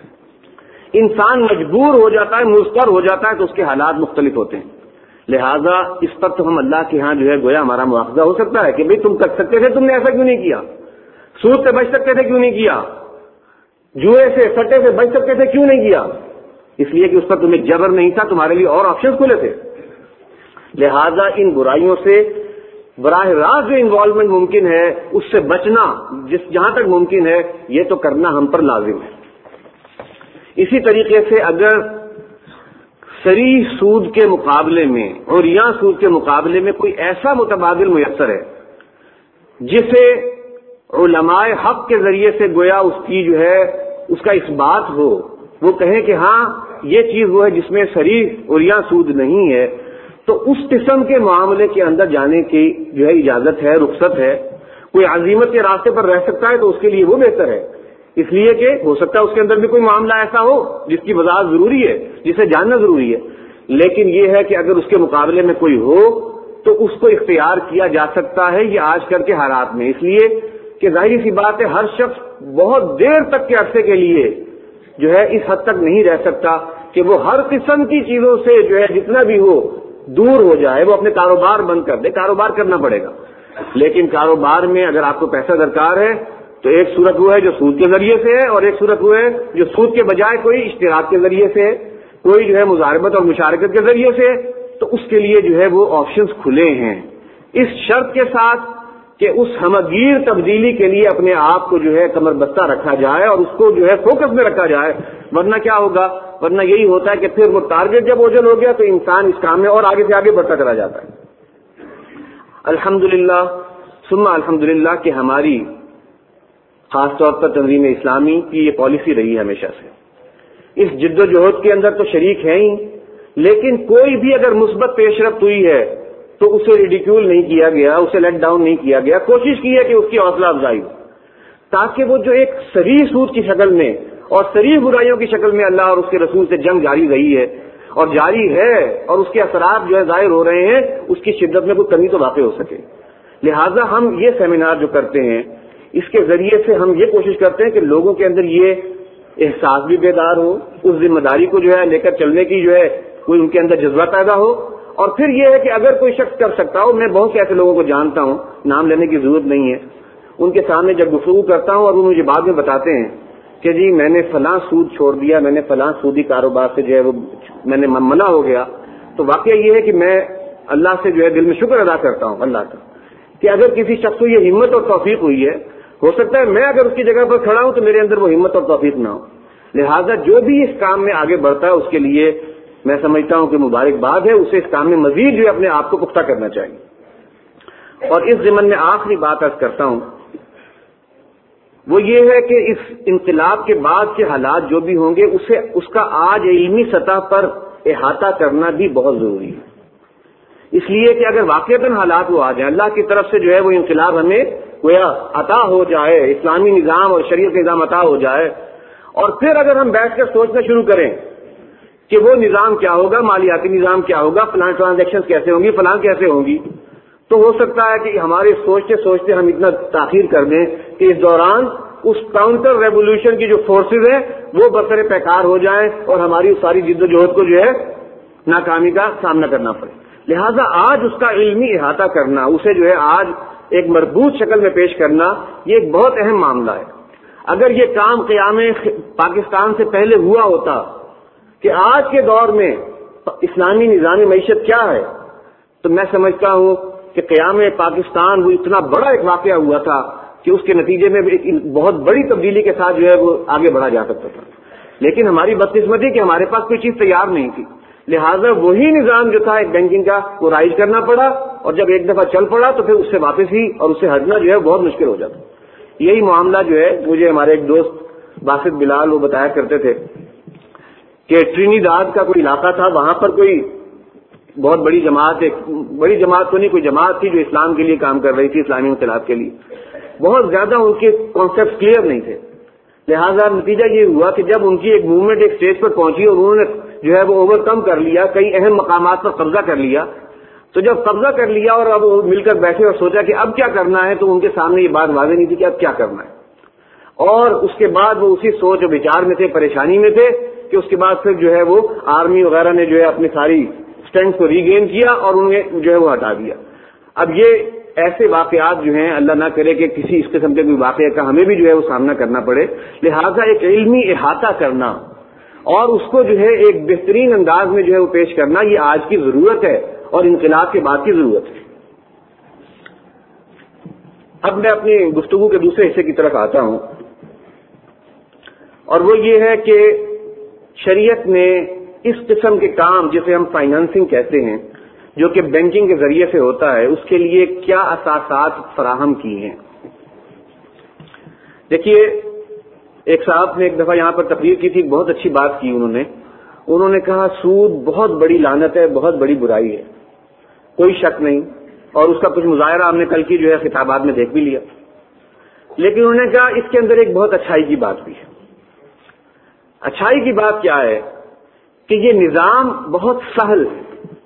انسان مجبور ہو جاتا ہے، مضطر ہو جاتا ہے تو اس کے حالات مختلف ہوتے ہیں. لہذا اس پر تو ہم اللہ کے ہاں جو ہے گویا ہمارا مواخذہ ہو سکتا ہے کہ بھئی تم کر سکتے تھے، تم نے ایسا کیوں نہیں کیا؟ سود سے بچ سکتے تھے، کیوں نہیں کیا؟ جوئے سے سٹے سے بچ سکتے تھے، کیوں نہیں کیا؟ اس لیے کہ اس پر تمہیں جبر نہیں تھا، تمہارے لیے اور آپشنز کھلے تھے. لہذا ان برائیوں سے براہ راست جو انوالومنٹ ممکن ہے اس سے بچنا جہاں تک ممکن ہے یہ تو کرنا ہم پر لازم ہے. اسی طریقے سے اگر صریح سود کے مقابلے میں اور یا سود کے مقابلے میں کوئی ایسا متبادل میسر ہے جسے علماء حق کے ذریعے سے گویا اس کی جو ہے اس کا اثبات ہو، وہ کہیں کہ ہاں یہ چیز وہ ہے جس میں صریح اور یا سود نہیں ہے، تو اس قسم کے معاملے کے اندر جانے کی جو ہے اجازت ہے، رخصت ہے. کوئی عزیمت کے راستے پر رہ سکتا ہے تو اس کے لیے وہ بہتر ہے، اس لیے کہ ہو سکتا ہے اس کے اندر بھی کوئی معاملہ ایسا ہو جس کی وضاحت ضروری ہے، جسے جاننا ضروری ہے. لیکن یہ ہے کہ اگر اس کے مقابلے میں کوئی ہو تو اس کو اختیار کیا جا سکتا ہے یہ آج کل کے حالات میں، اس لیے کہ ظاہری سی بات ہے ہر شخص بہت دیر تک کے عرصے کے لیے جو ہے اس حد تک نہیں رہ سکتا کہ وہ ہر قسم کی چیزوں سے جو ہے جتنا بھی ہو دور ہو جائے، وہ اپنے کاروبار بند کر دے. کاروبار کرنا پڑے گا، لیکن کاروبار میں اگر آپ کو پیسہ درکار ہے تو ایک صورت وہ ہے جو سود کے ذریعے سے ہے اور ایک صورت وہ ہے جو سود کے بجائے کوئی اشتراک کے ذریعے سے ہے، کوئی جو ہے مزاربت اور مشارکت کے ذریعے سے. تو اس کے لیے جو ہے وہ آپشنز کھلے ہیں، اس شرط کے ساتھ کہ اس ہمگیر تبدیلی کے لیے اپنے آپ کو جو ہے کمر بستہ رکھا جائے اور اس کو جو ہے فوکس میں رکھا جائے. ورنہ کیا ہوگا؟ ورنہ یہی ہوتا ہے کہ پھر وہ ٹارگٹ جب اوجل ہو گیا تو انسان اس کام میں اور آگے سے آگے بڑھتا چلا جاتا ہے. الحمدللہ ثم الحمدللہ کہ ہماری خاص طور پر تنظیم اسلامی کی یہ پالیسی رہی ہے ہمیشہ سے. اس جد و جہد کے اندر تو شریک ہیں ہی، لیکن کوئی بھی اگر مثبت پیش رفت ہوئی ہے تو اسے ریڈیکیول نہیں کیا گیا، اسے لیٹ ڈاؤن نہیں کیا گیا. کوشش کی ہے کہ اس کی حوصلہ افزائی ہو تاکہ وہ جو ایک صریح سود کی شکل میں اور صریح برائیوں کی شکل میں اللہ اور اس کے رسول سے جنگ جاری رہی ہے اور جاری ہے اور اس کے اثرات جو ہے ظاہر ہو رہے ہیں، اس کی شدت میں کوئی کمی تو واقع ہو سکے. لہٰذا ہم یہ سیمینار جو کرتے ہیں اس کے ذریعے سے ہم یہ کوشش کرتے ہیں کہ لوگوں کے اندر یہ احساس بھی بیدار ہو، اس ذمہ داری کو جو ہے لے کر چلنے کی جو ہے کوئی ان کے اندر جذبہ پیدا ہو. اور پھر یہ ہے کہ اگر کوئی شخص کر سکتا ہو، میں بہت سے ایسے لوگوں کو جانتا ہوں، نام لینے کی ضرورت نہیں ہے، ان کے سامنے جب گفتگو کرتا ہوں اور وہ مجھے بعد میں بتاتے ہیں کہ جی میں نے فلاں سود چھوڑ دیا، میں نے فلاں سودی کاروبار سے جو ہے وہ میں نے منع ہو گیا، تو واقعہ یہ ہے کہ میں اللہ سے جو ہے دل میں شکر ادا کرتا ہوں اللہ کا کہ اگر کسی شخص کو یہ ہمت اور توفیق ہوئی ہے، ہو سکتا ہے میں اگر اس کی جگہ پر کھڑا ہوں تو میرے اندر وہ ہمت اور توفیق نہ ہو. لہذا جو بھی اس کام میں آگے بڑھتا ہے اس کے لیے میں سمجھتا ہوں کہ مبارکباد ہے، اسے اس کام میں مزید جو اپنے آپ کو پختہ کرنا چاہیے. اور اس ضمن میں آخری بات عرض کرتا ہوں، وہ یہ ہے کہ اس انقلاب کے بعد کے حالات جو بھی ہوں گے اس کا آج علمی سطح پر احاطہ کرنا بھی بہت ضروری ہے. اس لیے کہ اگر واقعتاً حالات وہ آ جائیں، اللہ کی طرف سے جو ہے وہ انقلاب ہمیں گویا عطا ہو جائے، اسلامی نظام اور شریعت نظام عطا ہو جائے، اور پھر اگر ہم بیٹھ کر سوچنا شروع کریں کہ وہ نظام کیا ہوگا، مالیاتی نظام کیا ہوگا، فلاں ٹرانزیکشن کیسے ہوں گی، فلاں کیسے ہوں گی، تو ہو سکتا ہے کہ ہمارے سوچتے سوچتے ہم اتنا تاخیر کر دیں کہ اس دوران اس کاؤنٹر ریولیوشن کی جو فورسز ہیں وہ برسر پیکار ہو جائیں اور ہماری ساری جد و جہد کو جو ہے ناکامی کا سامنا کرنا پڑے. لہذا آج اس کا علمی احاطہ کرنا، اسے جو ہے آج ایک مربوط شکل میں پیش کرنا، یہ ایک بہت اہم معاملہ ہے. اگر یہ کام قیام پاکستان سے پہلے ہوا ہوتا کہ آج کے دور میں اسلامی نظام معیشت کیا ہے، تو میں سمجھتا ہوں کہ قیام پاکستان وہ اتنا بڑا ایک واقعہ ہوا تھا کہ اس کے نتیجے میں ایک بہت بڑی تبدیلی کے ساتھ جو ہے وہ آگے بڑھا جا سکتا تھا. لیکن ہماری بدقسمتی کہ ہمارے پاس کوئی چیز تیار نہیں تھی، لہٰذا وہی نظام جو تھا ایک بینکنگ کا وہ رائج کرنا پڑا، اور جب ایک دفعہ چل پڑا تو پھر اس سے واپس ہی اور اس سے ہٹنا جو ہے بہت مشکل ہو جاتا. یہی معاملہ جو ہے مجھے ہمارے ایک دوست باسط بلال وہ بتایا کرتے تھے کہ ٹرینیداد کا کوئی علاقہ تھا، وہاں پر کوئی بہت بڑی جماعت، ایک بڑی جماعت تو نہیں، کوئی جماعت تھی جو اسلام کے لیے کام کر رہی تھی، اسلامی انقلاب کے لیے. بہت زیادہ ان کے کانسیپٹ کلیئر نہیں تھے، لہذا نتیجہ یہ ہوا کہ جب ان کی ایک موومنٹ ایک اسٹیج پر پہنچی اور انہوں نے جو ہے وہ اوور کم کر لیا، کئی اہم مقامات پر قبضہ کر لیا، تو جب قبضہ کر لیا اور اب وہ مل کر بیٹھے اور سوچا کہ اب کیا کرنا ہے، تو ان کے سامنے یہ بات واضح نہیں تھی کہ اب کیا کرنا ہے. اور اس کے بعد وہ اسی سوچ و بچار میں تھے، پریشانی میں تھے کہ اس کے بعد پھر جو ہے وہ آرمی وغیرہ نے جو ہے اپنی ساری اسٹرینتھ کو ری گین کیا اور انہیں جو ہے وہ ہٹا دیا. اب یہ ایسے واقعات جو ہیں اللہ نہ کرے کہ کسی اس قسم کے کوئی واقعے کا ہمیں بھی جو ہے وہ سامنا کرنا پڑے. لہذا ایک علمی احاطہ کرنا اور اس کو جو ہے ایک بہترین انداز میں جو ہے وہ پیش کرنا، یہ آج کی ضرورت ہے اور انقلاب کے بعد کی ضرورت ہے. اب میں اپنی گفتگو کے دوسرے حصے کی طرف آتا ہوں، اور وہ یہ ہے کہ شریعت نے اس قسم کے کام جسے ہم فائنانسنگ کہتے ہیں، جو کہ بینکنگ کے ذریعے سے ہوتا ہے، اس کے لیے کیا اساسات فراہم کی ہیں. دیکھیے، ایک صاحب نے ایک دفعہ یہاں پر تقریر کی تھی، بہت اچھی بات کی انہوں نے کہا سود بہت بڑی لعنت ہے، بہت بڑی برائی ہے، کوئی شک نہیں، اور اس کا کچھ مظاہرہ ہم نے کل کی جو ہے خطابات میں دیکھ بھی لیا. لیکن انہوں نے کہا اس کے اندر ایک بہت اچھائی کی بات بھی ہے. اچھائی کی بات کیا ہے کہ یہ نظام بہت سہل ہے،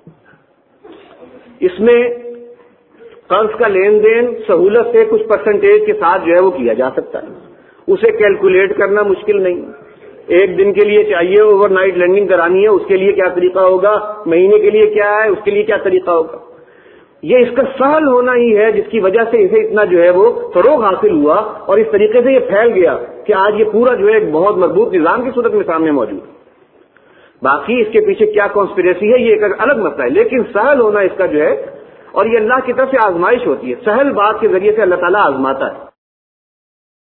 اس میں قرض کا لین دین سہولت سے کچھ پرسنٹیج کے ساتھ جو ہے وہ کیا جا سکتا ہے، اسے کیلکولیٹ کرنا مشکل نہیں. ایک دن کے لیے چاہیے اوور نائٹ لینڈنگ کرانی ہے، اس کے لیے کیا طریقہ ہوگا، مہینے کے لیے کیا ہے، اس کے لیے کیا طریقہ ہوگا. یہ اس کا سہل ہونا ہی ہے جس کی وجہ سے اسے اتنا جو ہے وہ فروغ حاصل ہوا اور اس طریقے سے یہ پھیل گیا کہ آج یہ پورا جو ہے ایک بہت مضبوط نظام کی صورت میں سامنے موجود ہے. باقی اس کے پیچھے کیا کانسپریسی ہے یہ ایک الگ مسئلہ ہے، لیکن سہل ہونا اس کا جو ہے، اور یہ اللہ کی طرف سے آزمائش ہوتی ہے، سہل بات کے ذریعے سے اللہ تعالیٰ آزماتا ہے.